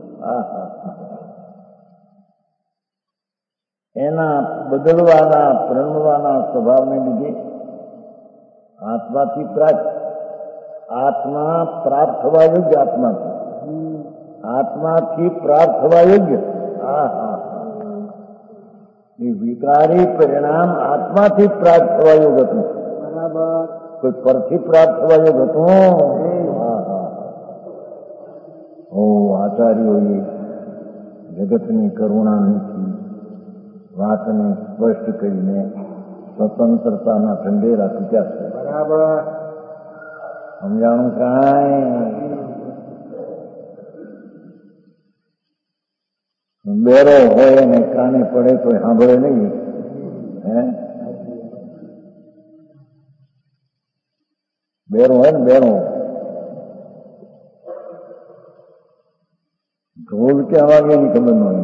એના બદલવાના પ્રણવવાના સ્વભાવને લીધે આત્માથી પ્રાપ્ત આત્મા પ્રાપ્ત થવા યોગ્ય. આત્માથી પ્રાપ્ત થવા યોગ્ય. એ વિકારી પરિણામ આત્માથી પ્રાપ્ત થવા યોગ હતું. કોઈ પરથી પ્રાપ્ત થવા યોગ હતું. આચાર્યોએ જગતની કરુણાથી વાતને સ્પષ્ટ કરીને સ્વતંત્રતાના ઢંઢેરા પીટ્યા છે. બરાબર. સમજાણું કાંઈ? બેરો હોય ને કાને પડે તો સાંભળે નહીં. બેરો હોય ને બેરો ઢોલ ક્યાં વાગે એની ખબર ન હોય.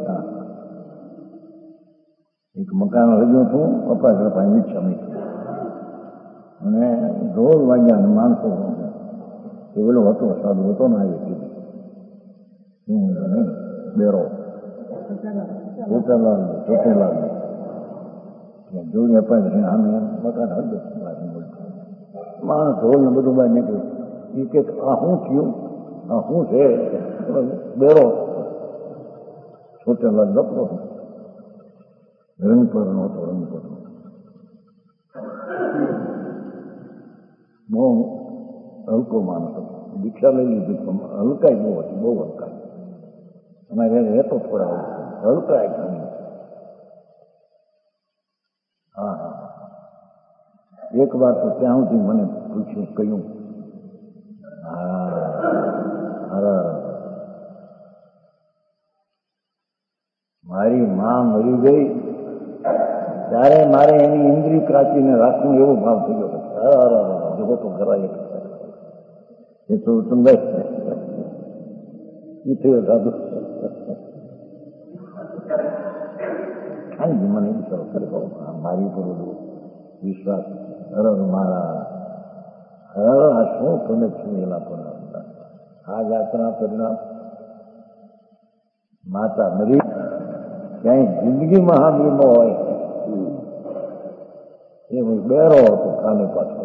એક મકાન રજ્યું હતું પપ્પા પાસે ઈચ્છા અને ઢોલ વાગ્યા માણસો એ પેલો હતો સાધુ હતો ને આવી કીધું બેરો ચોટેલા જોઈને અપાય આમે મકાન હરજો માણસ ઢોલ ને બધું બહાર નીકળ્યું. એ કે આ શું થયું, આ શું છે? બેરો છોટેલા ડપરો રંગ પર નહોતો, રંગ પર બહુ હલકો માણસ હતો. દીક્ષા લઈ લીધી પણ હલકાઈ બહુ હતી, બહુ હલકાઈ. અમારે રહેતો થોડા હલકાઈ ઘણી. હા હા, એક વાર તો ત્યાં સુધી મને પૂછ્યું, કહ્યું મારી માં મરી ગઈ ત્યારે મારે એની ઇન્દ્રિય ક્રાંતિને રાખવું એવો ભાવ થયો હતો. જગો તો કરાય એ તો તમને થયો સાધુ ખાલી મને વિચાર કર્યો મારી પર વિશ્વાસ. મારા આ શું કનેક્શન એલા પર આ જાતના પરિણામ માતા મરી ક્યાંય જિંદગીમાં હાજરીનો હોય એ બેરો હતો કાને પાછો.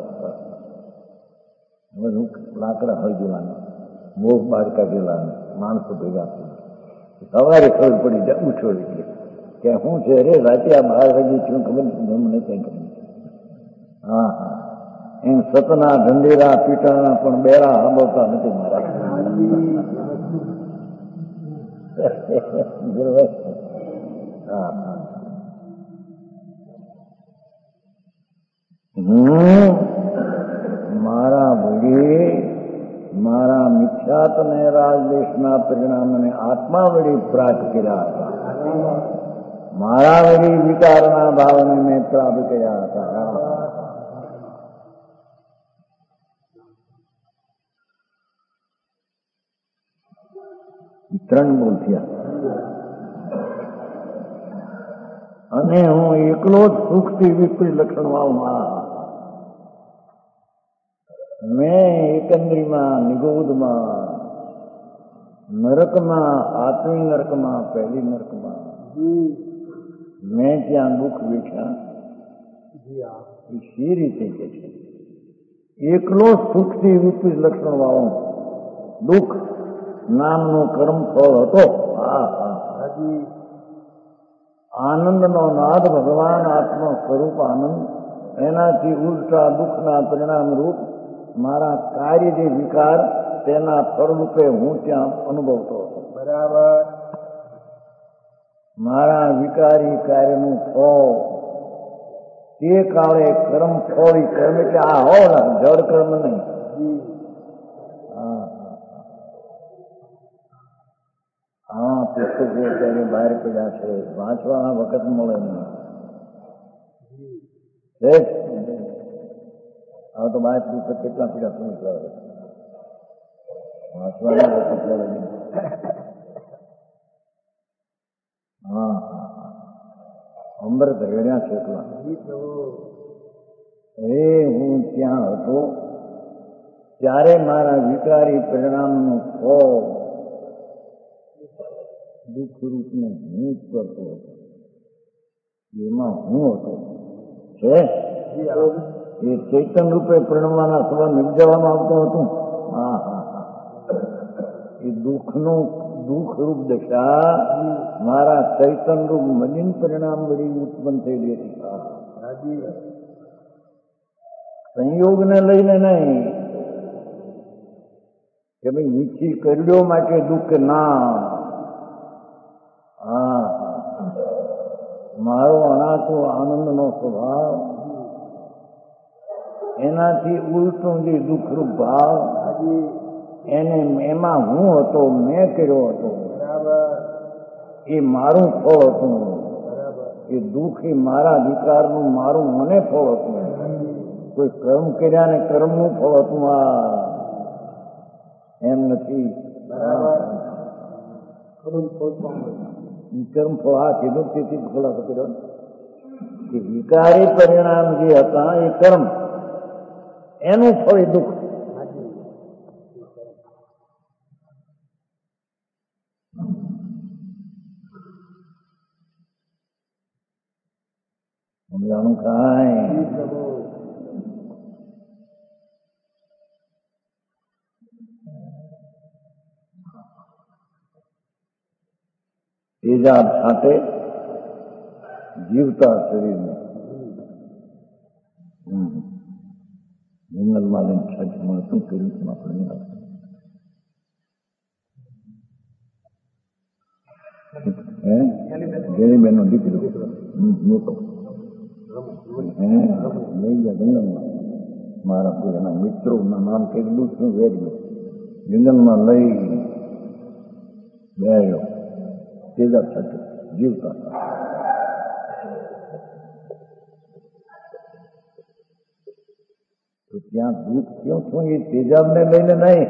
લાકડા હોય ગયેલા, મોહ બહાર કાઢેલા, માણસો ભેગા થઈ સવારે ખબર પડી જાય ઉછોડી કે શું છે રે રાતે આ બહાર વાગી છું ખબર મને કઈ ખબર. હા હા, એમ સતના ઢંઢેરા પીટાણા પણ બેરા સાંભળતા નથી મારા. હા હા, મારા વળી મારા મિથ્યાત ને રાજદેશના પરિણામને આત્મા વળી પ્રાપ્ત કર્યા હતા. મારા વળી વિકારના ભાવને મેં પ્રાપ્ત કર્યા હતા. ત્રણ બોલ થયા અને હું એકલો જ સુખથી વિપરીત લક્ષણ વાળું. મેં એકંદરીમાં, નિગોદમાં, નરકમાં, આત્મી નરકમાં, પહેલી નરકમાં મેં ત્યાં દુઃખ વેઠ્યા. એ સી રીતે કે છે એકલો સુખથી વિપરીત લક્ષણ વાળો દુઃખ નામનો કર્મ ફળ હતો. આનંદનો નાદ ભગવાન આત્મા સ્વરૂપ આનંદ, એનાથી ઉલટા દુઃખના પરિણામ રૂપ મારા કાર્ય જે વિકાર તેના ફળરૂપે હું ત્યાં અનુભવતો હતો. બરાબર. મારા વિકારી કાર્યનું ફળ તે કાળે કર્મ ફળ, કર્મ એટલે આ હો જળ કર્મ નહીં. હા, પુસ્તકો અત્યારે બહાર પડ્યા છે, વાંચવાના વખત મળે નહીં. હવે તો બહાર પુસ્તક કેટલા પીડા શું વાંચવાના વખત મળે નહીં. હા હા, અમૃત રેડ્યા છે એટલા. હું ત્યાં હતો ત્યારે મારા વિકારી પરિણામનું ફળ દુઃખ રૂપને હું જ કરતો હતો. એમાં હું હતો છે એ ચૈતન રૂપે પરિણમવાના સભા નિપજાવવામાં આવતું હતું. હા હા હા, એ દુઃખનું દુઃખ રૂપ દશા મારા ચૈતન રૂપ મલિન પરિણામ વળી ઉત્પન્ન થયેલી હતી. સંયોગને લઈને નહીં કે ભાઈ વીછી કરડ્યો માટે દુઃખ ના. હા, મારો અનાતો આનંદનો સ્વભાવ, એનાથી ઉલટું જે દુઃખરૂપ ભાવ, એને એમાં હું હતો, મેં કર્યો હતો. એ મારું ફળ હતું. એ દુઃખ એ મારા વિકારનું મારું મને ફળ હતું. કોઈ કર્મ કર્યા ને કર્મનું ફળ હતું. આ એમ નથી. કર્મ ફળ આ કીધું તેથી ખોલાસો કર્યો કે વિકારી પરિણામ જે હતા એ કર્મ, એનું ફળ એ દુઃખ. સમજાણું કાંઈ તેજાબ છાંટે જીવતા શરીરને જંગલમાં લઈને છાંટમાં શું કર્યું છે આપણે ગેલીબેન નો દીકરો મોટો લઈ ગયા જંગલમાં મારા કોઈ એના મિત્રોના નામ કેટલું શું વેર્યું જંગલમાં લઈ બેયો તેજાબ છાંટે જીવતા તો ત્યાં દુઃખ ક્यों છું એ તેજાબને લઈને નહીં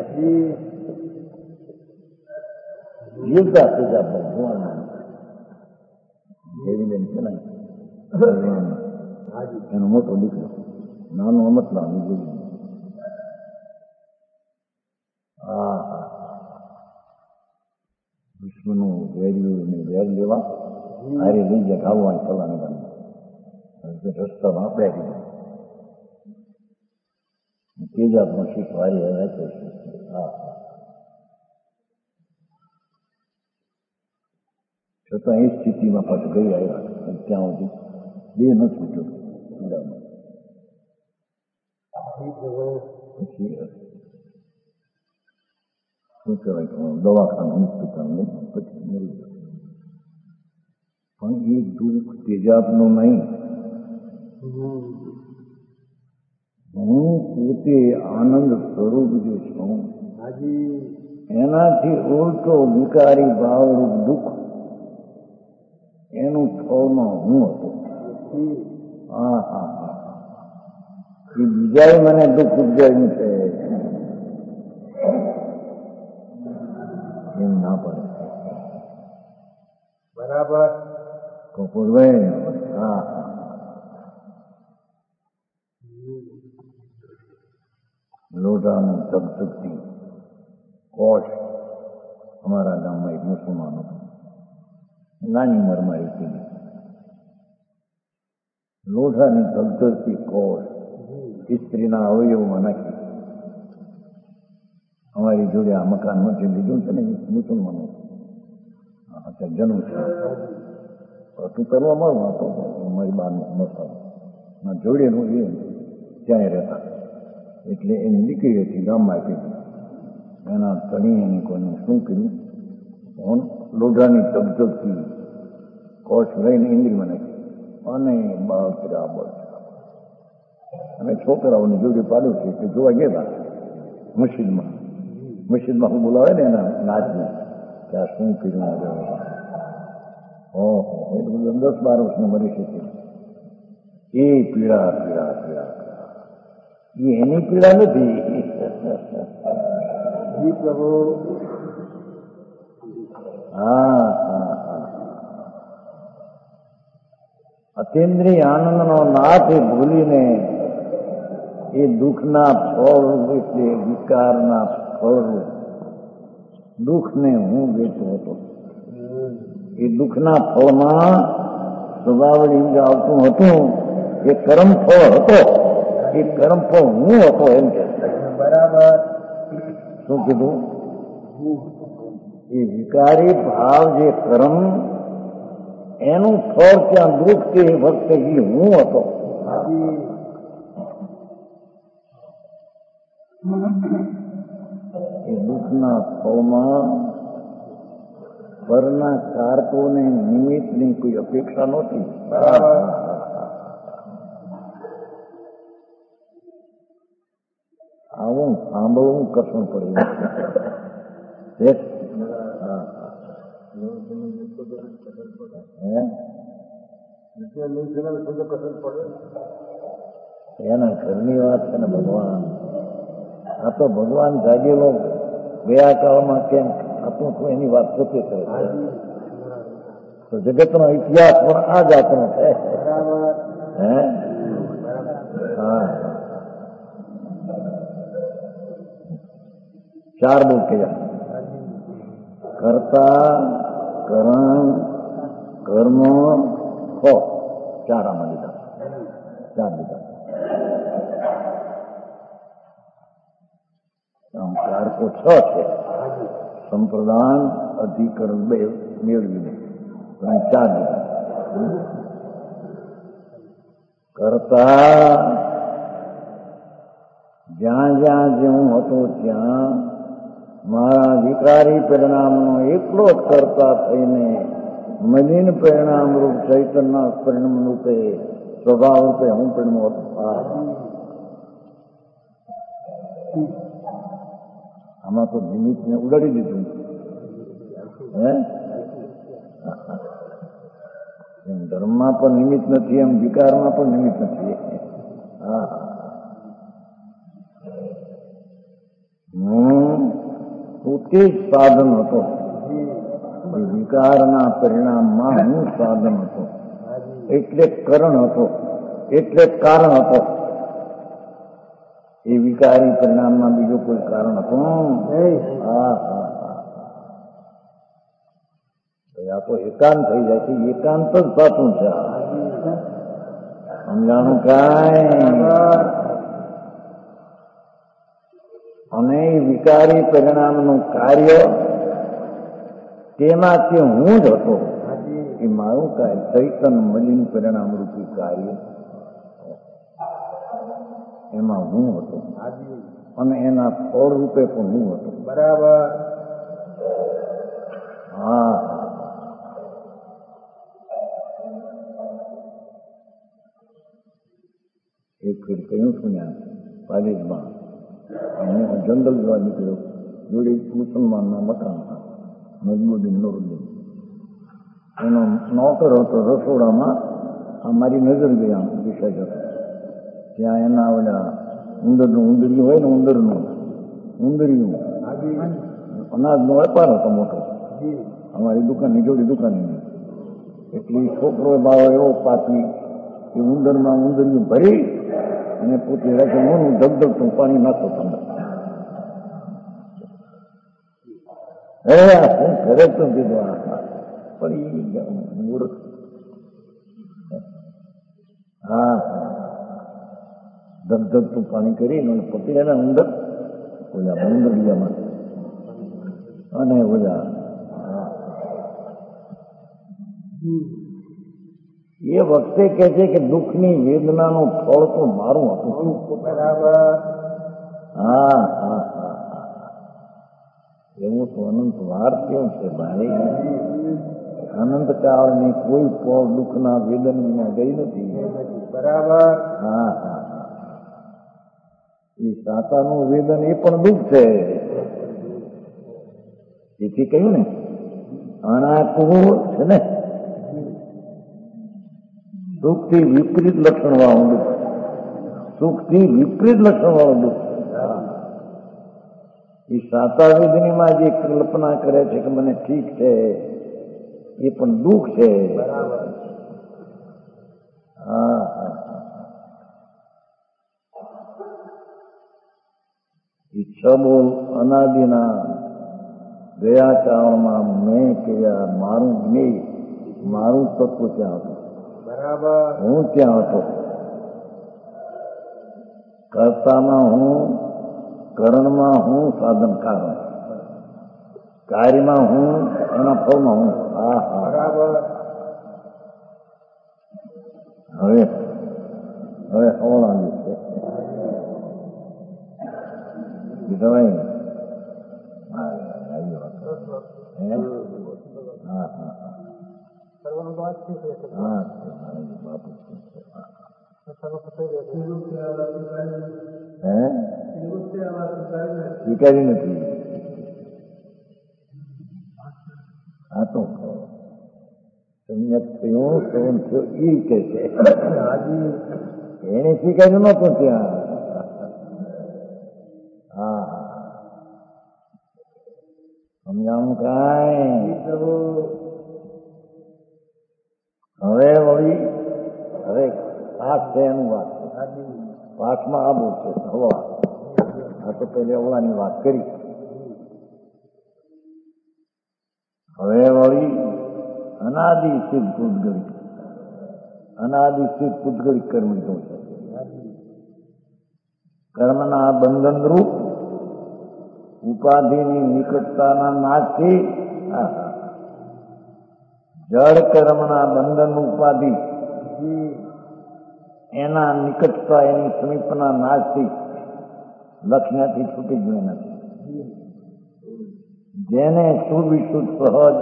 જીવતા તેજાબ જોવાના ગેરીબેન છે ને એનો મોટો દીકરો નાનો અમતલા બીજું વિશ્વનું વેર્યું વેર લેવા હારે લઈ જાય ખાવા ચલાને બને રસ્તામાં બેઠી જાય તેજાબનો શીખ વારી હવે છતાં એ સ્થિતિમાં પાછું ગઈ આવ્યા ત્યાં સુધી બે ન છૂટ્યો પછી શું કહેવાય દવાખાનું હોસ્પિટલ નહીં પછી મરી ગયો પણ એ દુઃખ તેજાબનું નહીં હું પોતે આનંદ સ્વરૂપ જે છું એનાથી ઉલટો વિકારી ભાવરૂપ દુઃખ એનું ફળનો હું હતો એ બીજાએ મને દુઃખ ઉપજાવ્યું છે એમ ના પડે બરાબર કપૂરભાઈ લોઢાનું તબતકતી કોષ અમારા ગામમાં એક મુસલમાન હતો નાની ઉંમરમાં હતી લોઢાની તબતકતી કોષ સ્ત્રીના અવયવમાં નાખી અમારી જોડે આ મકાનમાં જે લીધું છે ને એ મુસલમાન હતું જન્મ છે તું કરવા મારું હતો મારી બારનો મસાલો જોડેનું એ ત્યાં રહેતા એટલે એની દીકરી હતી ગામમાં આપી એના ધણી એની કોઈને શું કર્યું લોઢાની તબતકથી કોષ લઈને ઇન્દ્રિયમાં નાખી અને બળતરા અને છોકરાઓની જોડે પાડ્યું છે એટલે જોવા ગયા મસ્જિદમાં હું બોલાવે ને એના નાચને કે આ શું કર્યું ઓહો એટલું બધું 10-12 વર્ષનું મરી છે એ પીડા પીડા પીડા એ એની પીડા નથી પ્રભુ અતિન્દ્રિય આનંદનો નાથ ભૂલીને એ દુઃખના ફળ એટલે વિકારના ફળ દુઃખને હું વેચતો હતો એ દુઃખના ફળમાં સ્વભાવડી આવતું હતું એ કર્મ ફળ હતો એ કર્મ ફળ હું હતો એમ કે બરાબર શું કીધું એ વિકારી ભાવ જે કર્મ એનું ફળ ત્યાં દુઃખ તે વખતે એ હું હતો એ દુઃખના ફળમાં પરના કારકોને નિમિત્તની કોઈ અપેક્ષા નહોતી આવું સાંભળવું કશું પડ્યું એના ઘરની વાત છે ને ભગવાન આ તો ભગવાન જાગેલો ગયા કાળમાં કેમ આપણું તો એની વાત પોતે કરે છે તો જગતનો ઇતિહાસ પણ આ જાતનો છે હા 4 બોલ કયા કર્તા કરણ કર્મ ફળ 4 આમાં લીધા 4 લીધા કારકો 6 છે સંપ્રદાન અધિકરણ 2 મેળવીને 4 દીધા. કરતા જ્યાં જ્યાં જે હું હતો ત્યાં મારા વિકારી પરિણામનો એકલો જ કરતા થઈને મલિન પરિણામ રૂપ ચૈતન્ય પરિણામ રૂપે સ્વભાવ રૂપે હું પરિણમો હતો. આમાં તો નિમિત્તને ઉડાડી દીધું. એમ ધર્મમાં પણ નિમિત્ત નથી, એમ વિકારમાં પણ નિમિત્ત નથી. હું પોતે જ સાધન હતો. વિકારના પરિણામમાં હું સાધન હતો, એટલે કરણ હતો, એટલે કારણ હતો. એ વિકારી પરિણામમાં બીજો કોઈ કારણ હતું. આ તો એકાંત થઈ જાય છે. એકાંત જ સાચું છે. સમજાણું કાંઈ? અને એ વિકારી પરિણામનું કાર્ય તેમાંથી હું જ હતો. એ મારું કાર્ય ચૈતન મલિન પરિણામ રૂપી કાર્ય, એમાં હું હતો અને એના ફળ રૂપે પણ હું હતો. બરાબર. હા, એક ફેર કહ્યું છું ને પાલિશમાં, હું જંગલ જોવા નીકળ્યો. જોડે મુસલમાનના મકાન હતા, મજબૂદીન નૂરુદ્દીન. એનો નોકર હતો. રસોડામાં આ મારી નજર ગઈ આમ દિશા જતા. ત્યાં એના ઓલા ઉંદરનું ઉંદરિયું હોય ને, ઉંદરિયું અનાજનો વેપાર હતો મોટો. અમારી દુકાનની જોડી દુકાનની. એટલે છોકરો બાળો એવો પાછી કે ઉંદરમાં ઉંદરિયું ભરી અને પોતે રાખે મોનું ધગધગતું પાણી નાખો તમે. હું ઘરે તો કીધું પણ એ મૂર્ખ. હા, ધગધગતું પાણી કરીને પતી ગયા ઉંદર ઓલા ઉંદરિયામાં અને ઓલા એ વખતે કહે છે કે દુઃખની વેદનાનું ફળ તો મારું હતું. બરાબર. હા હા હા, એવું તો અનંત વાર કેવું છે ભાઈ. અનંતકાળની કોઈ ફળ દુઃખના વેદન વિના ગઈ નથી. બરાબર. હા હા, એ સાતાનું વેદન એ પણ દુઃખ છે. એથી કહ્યું ને અનાકુળ છે ને, સુખથી વિપરીત લક્ષણ વાળું દુઃખ. સુખથી વિપરીત લક્ષણ વાળું દુઃખ. એ સાતા વેદનીમાં જે કલ્પના કરે છે કે મને ઠીક છે, એ પણ દુઃખ છે. હા હા, એ છ બોલ અનાદિના ગયા કાળમાં મેં કહ્યા મારું જ્ઞેય, મારું તત્વ ત્યાં હતું. બરાબર. હું ત્યાં હતો. કર્તામાં હું, કરણમાં હું, સાધન કારણ, કાર્યમાં હું, એના ફળમાં હું. હા હા, બરાબર. હવે હવળ આવ્યું છે. ભાઈ હા હા હા, બાપુ સ્વીકારી નથી. આ તો સમ્યક થયું સવન થયો એ કે છે. એને સ્વીકાર્યું નતું ત્યાં. હા, સમજાણું કાંઈ? હવે વળી હવે પાઠ છે એનું વાત છે. પાઠમાં આબુ છે હવા. આ તો પેલી અવળાની વાત કરી. હવે વળી અનાદિ સિદ્ધ પૂતગળી, અનાદિ સિદ્ધ પૂતગળી કર્મ છે. કર્મના બંધન રૂપ ઉપાધિની નિકટતાના નાશથી જળ કર્મના બંધન ઉપાધિ એના નિકટતા એની સમીપના નાશથી લક્ષ્યથી છૂટી ગયું નથી. જેને સુવિશુદ્ધ સહજ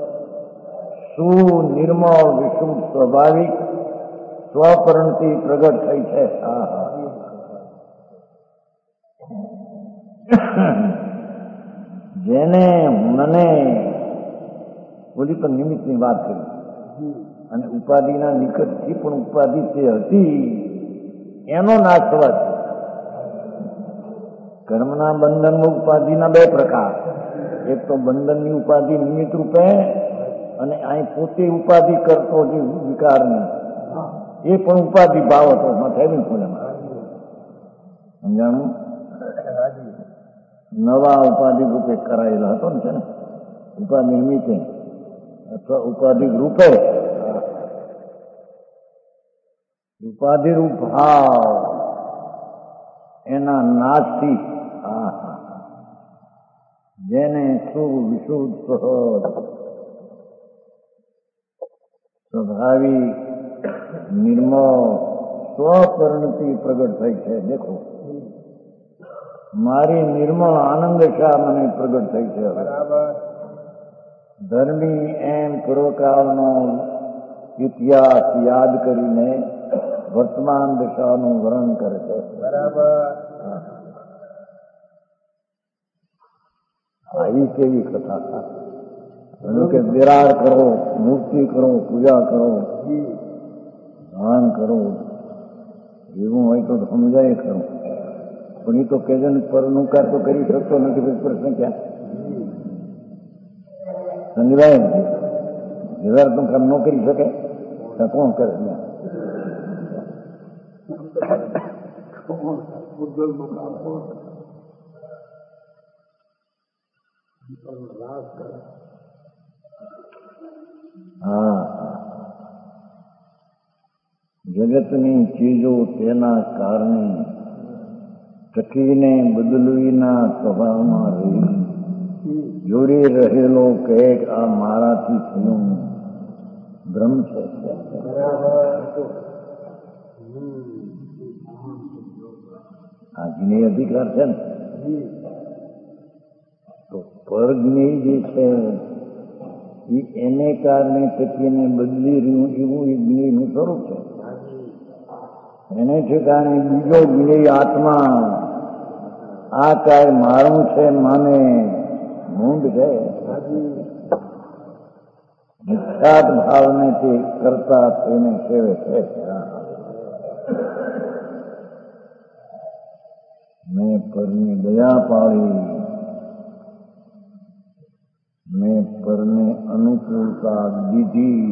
સુનિર્મળ વિશુદ્ધ સ્વાભાવિક સ્વપરણથી પ્રગટ થઈ છે. જેને મને બોલી તો નિમિત્તની વાત કરી અને ઉપાધિના નિકટથી પણ ઉપાધિ તે હતી એનો નાશ થવાથી કર્મના બંધનમાં ઉપાધિના બે પ્રકાર. એક તો બંધનની ઉપાધિ નિમિત્ત રૂપે અને અહીં પોતે ઉપાધિ કરતો જે વિકારની એ પણ ઉપાધિ ભાવ હતો. થયેલું સમજાણું? નવા ઉપાધિ રૂપે કરાયેલો હતો ને છે ને ઉપાધિ નિમિત્તે અથવા ઉપાધિ રૂપે ઉપાધિરૂપ ભાવ એના નાશથી જેને સુવિશુદ્ધ સહજ સ્વાભાવિક નિર્મળ સ્વપરણથી પ્રગટ થઈ છે. દેખો મારી નિર્મળ આનંદ શા મને પ્રગટ થઈ છે. ધર્મી એમ પૂર્વકાળનો ઇતિહાસ યાદ કરીને વર્તમાન દશાનું વર્ણન કરે છે. આવી કેવી કથા કે વિરાર કરો, મૂર્તિ કરો, પૂજા કરો, દાન કરો, એવું હોય તો સમજાય ખરું. પણ એ તો કેજન પરનું કાર તો કરી શકતો નથી. પ્રશ્ન ક્યાં સમજાય ને? વિરાર તો કામ ન કરી શકે તો કોણ કરે? જગતની ચીજો તેના કારણે ટકીને બદલવીના સ્વભાવમાં રહી જોડી રહેલો કહેક આ મારાથી થયું ભ્રમ છે. આ જ્ઞેય અધિકાર છે ને, તો પરજ્ઞેય જે છે એ એને કારણે ટકીને બદલી રહ્યું એવું એ જ્ઞેયનું સ્વરૂપ છે. એને ઠેકાણે બીજો જ્ઞેય આત્મા આ કાય મારું છે માને મૂંડ છે. નિષ્ઠાત ભાવને તે કરતા તેને સેવે છે. મેં પરની દયા પાડી, મેં પરને અનુકૂળતા દીધી.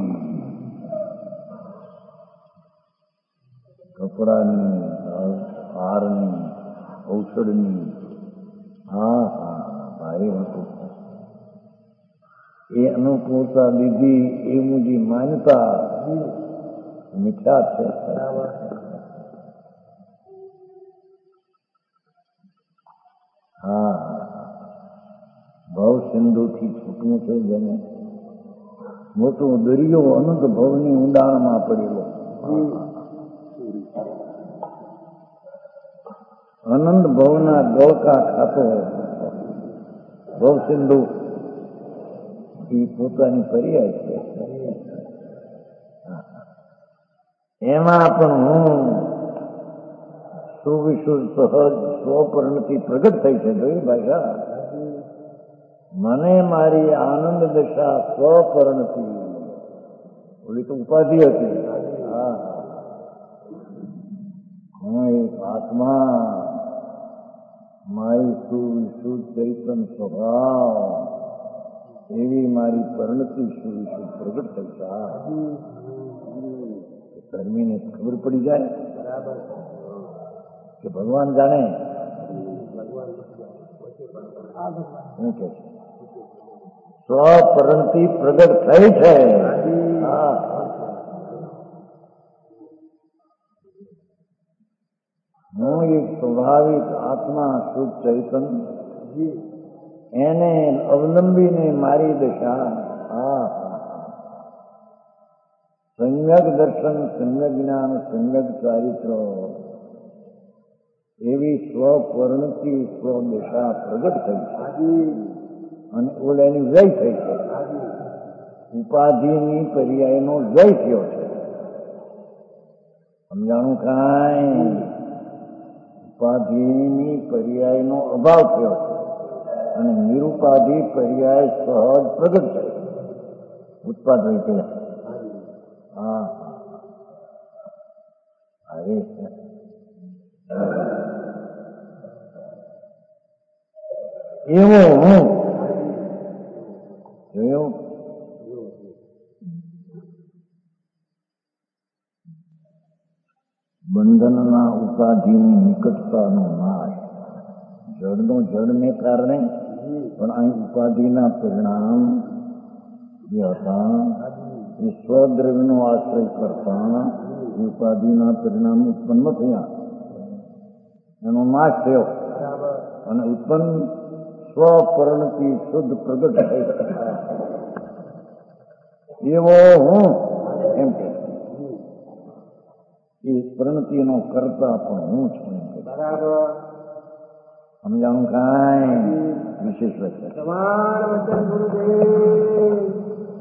કપડાની, હારની, ઔષધની ભારે હતું. એ અનુકૂળતા દીધી એ મુજી માન્યતા મિથ્યા છે. ભવ સિંધુથી છૂટવું છે. જેને મોટો દરિયો અનંત ભવની ઊંડાણમાં પડેલો, અનંત ભવના ગળકા ખાતો ભવ સિંધુ એ પોતાની પર્યાય છે. એમાં પણ હું સુવિશુદ્ધ સહજ સ્વપરણથી પ્રગટ થઈ છે. જોઈ ભાષા મને મારી આનંદ દશા સ્વપરણથી, ઓલી તો ઉપાધિ હતી. હું એક આત્મા મારી સુવિશુદ્ધ ચૈતન સ્વભાવ એવી મારી પરિણતિ સુવિશુદ્ધ પ્રગટ થઈ છે. ધર્મીને ખબર પડી જાય કે ભગવાન જાણે શું કે છે. સ્વપરણથી પ્રગટ થઈ છે. હું એક સ્વાભાવિક આત્મા શુદ્ધ ચૈતન એને અવલંબીને મારી દશા સમ્યક દર્શન, સમ્યક જ્ઞાન, સમ્યક ચારિત્ર એવી સ્વપરિણતિ, સ્વદશા પ્રગટ થઈ છે અને ઓલાની વ્યય થઈ છે. ઉપાધિની પર્યાયનો વ્યય થયો છે. સમજાણું કાંઈ? ઉપાધિની પર્યાયનો અભાવ થયો છે અને નિરુપાધિ પર્યાય સહજ પ્રગટ છે. ઉત્પાદ હોય છે. હા અરે એવો હું જોયું. બંધનના ઉપાધિની નિકટતાનો નાશ, જડનો જડને કારણે પણ અહીં ઉપાધિના પરિણામ જે હતા એ સ્વદ્રવ્યનો આશ્રય કરતા ઉપાધિના પરિણામ ઉત્પન્ન થયા, એનો નાશ થયો અને ઉત્પન્ન સ્વપરિણતિ શુદ્ધ પ્રગટ થઈ. એવો હું એમ કે એ પરિણતિનો કરતા પણ હું છું. સમજાણું કાંઈ? વિશેષ વચન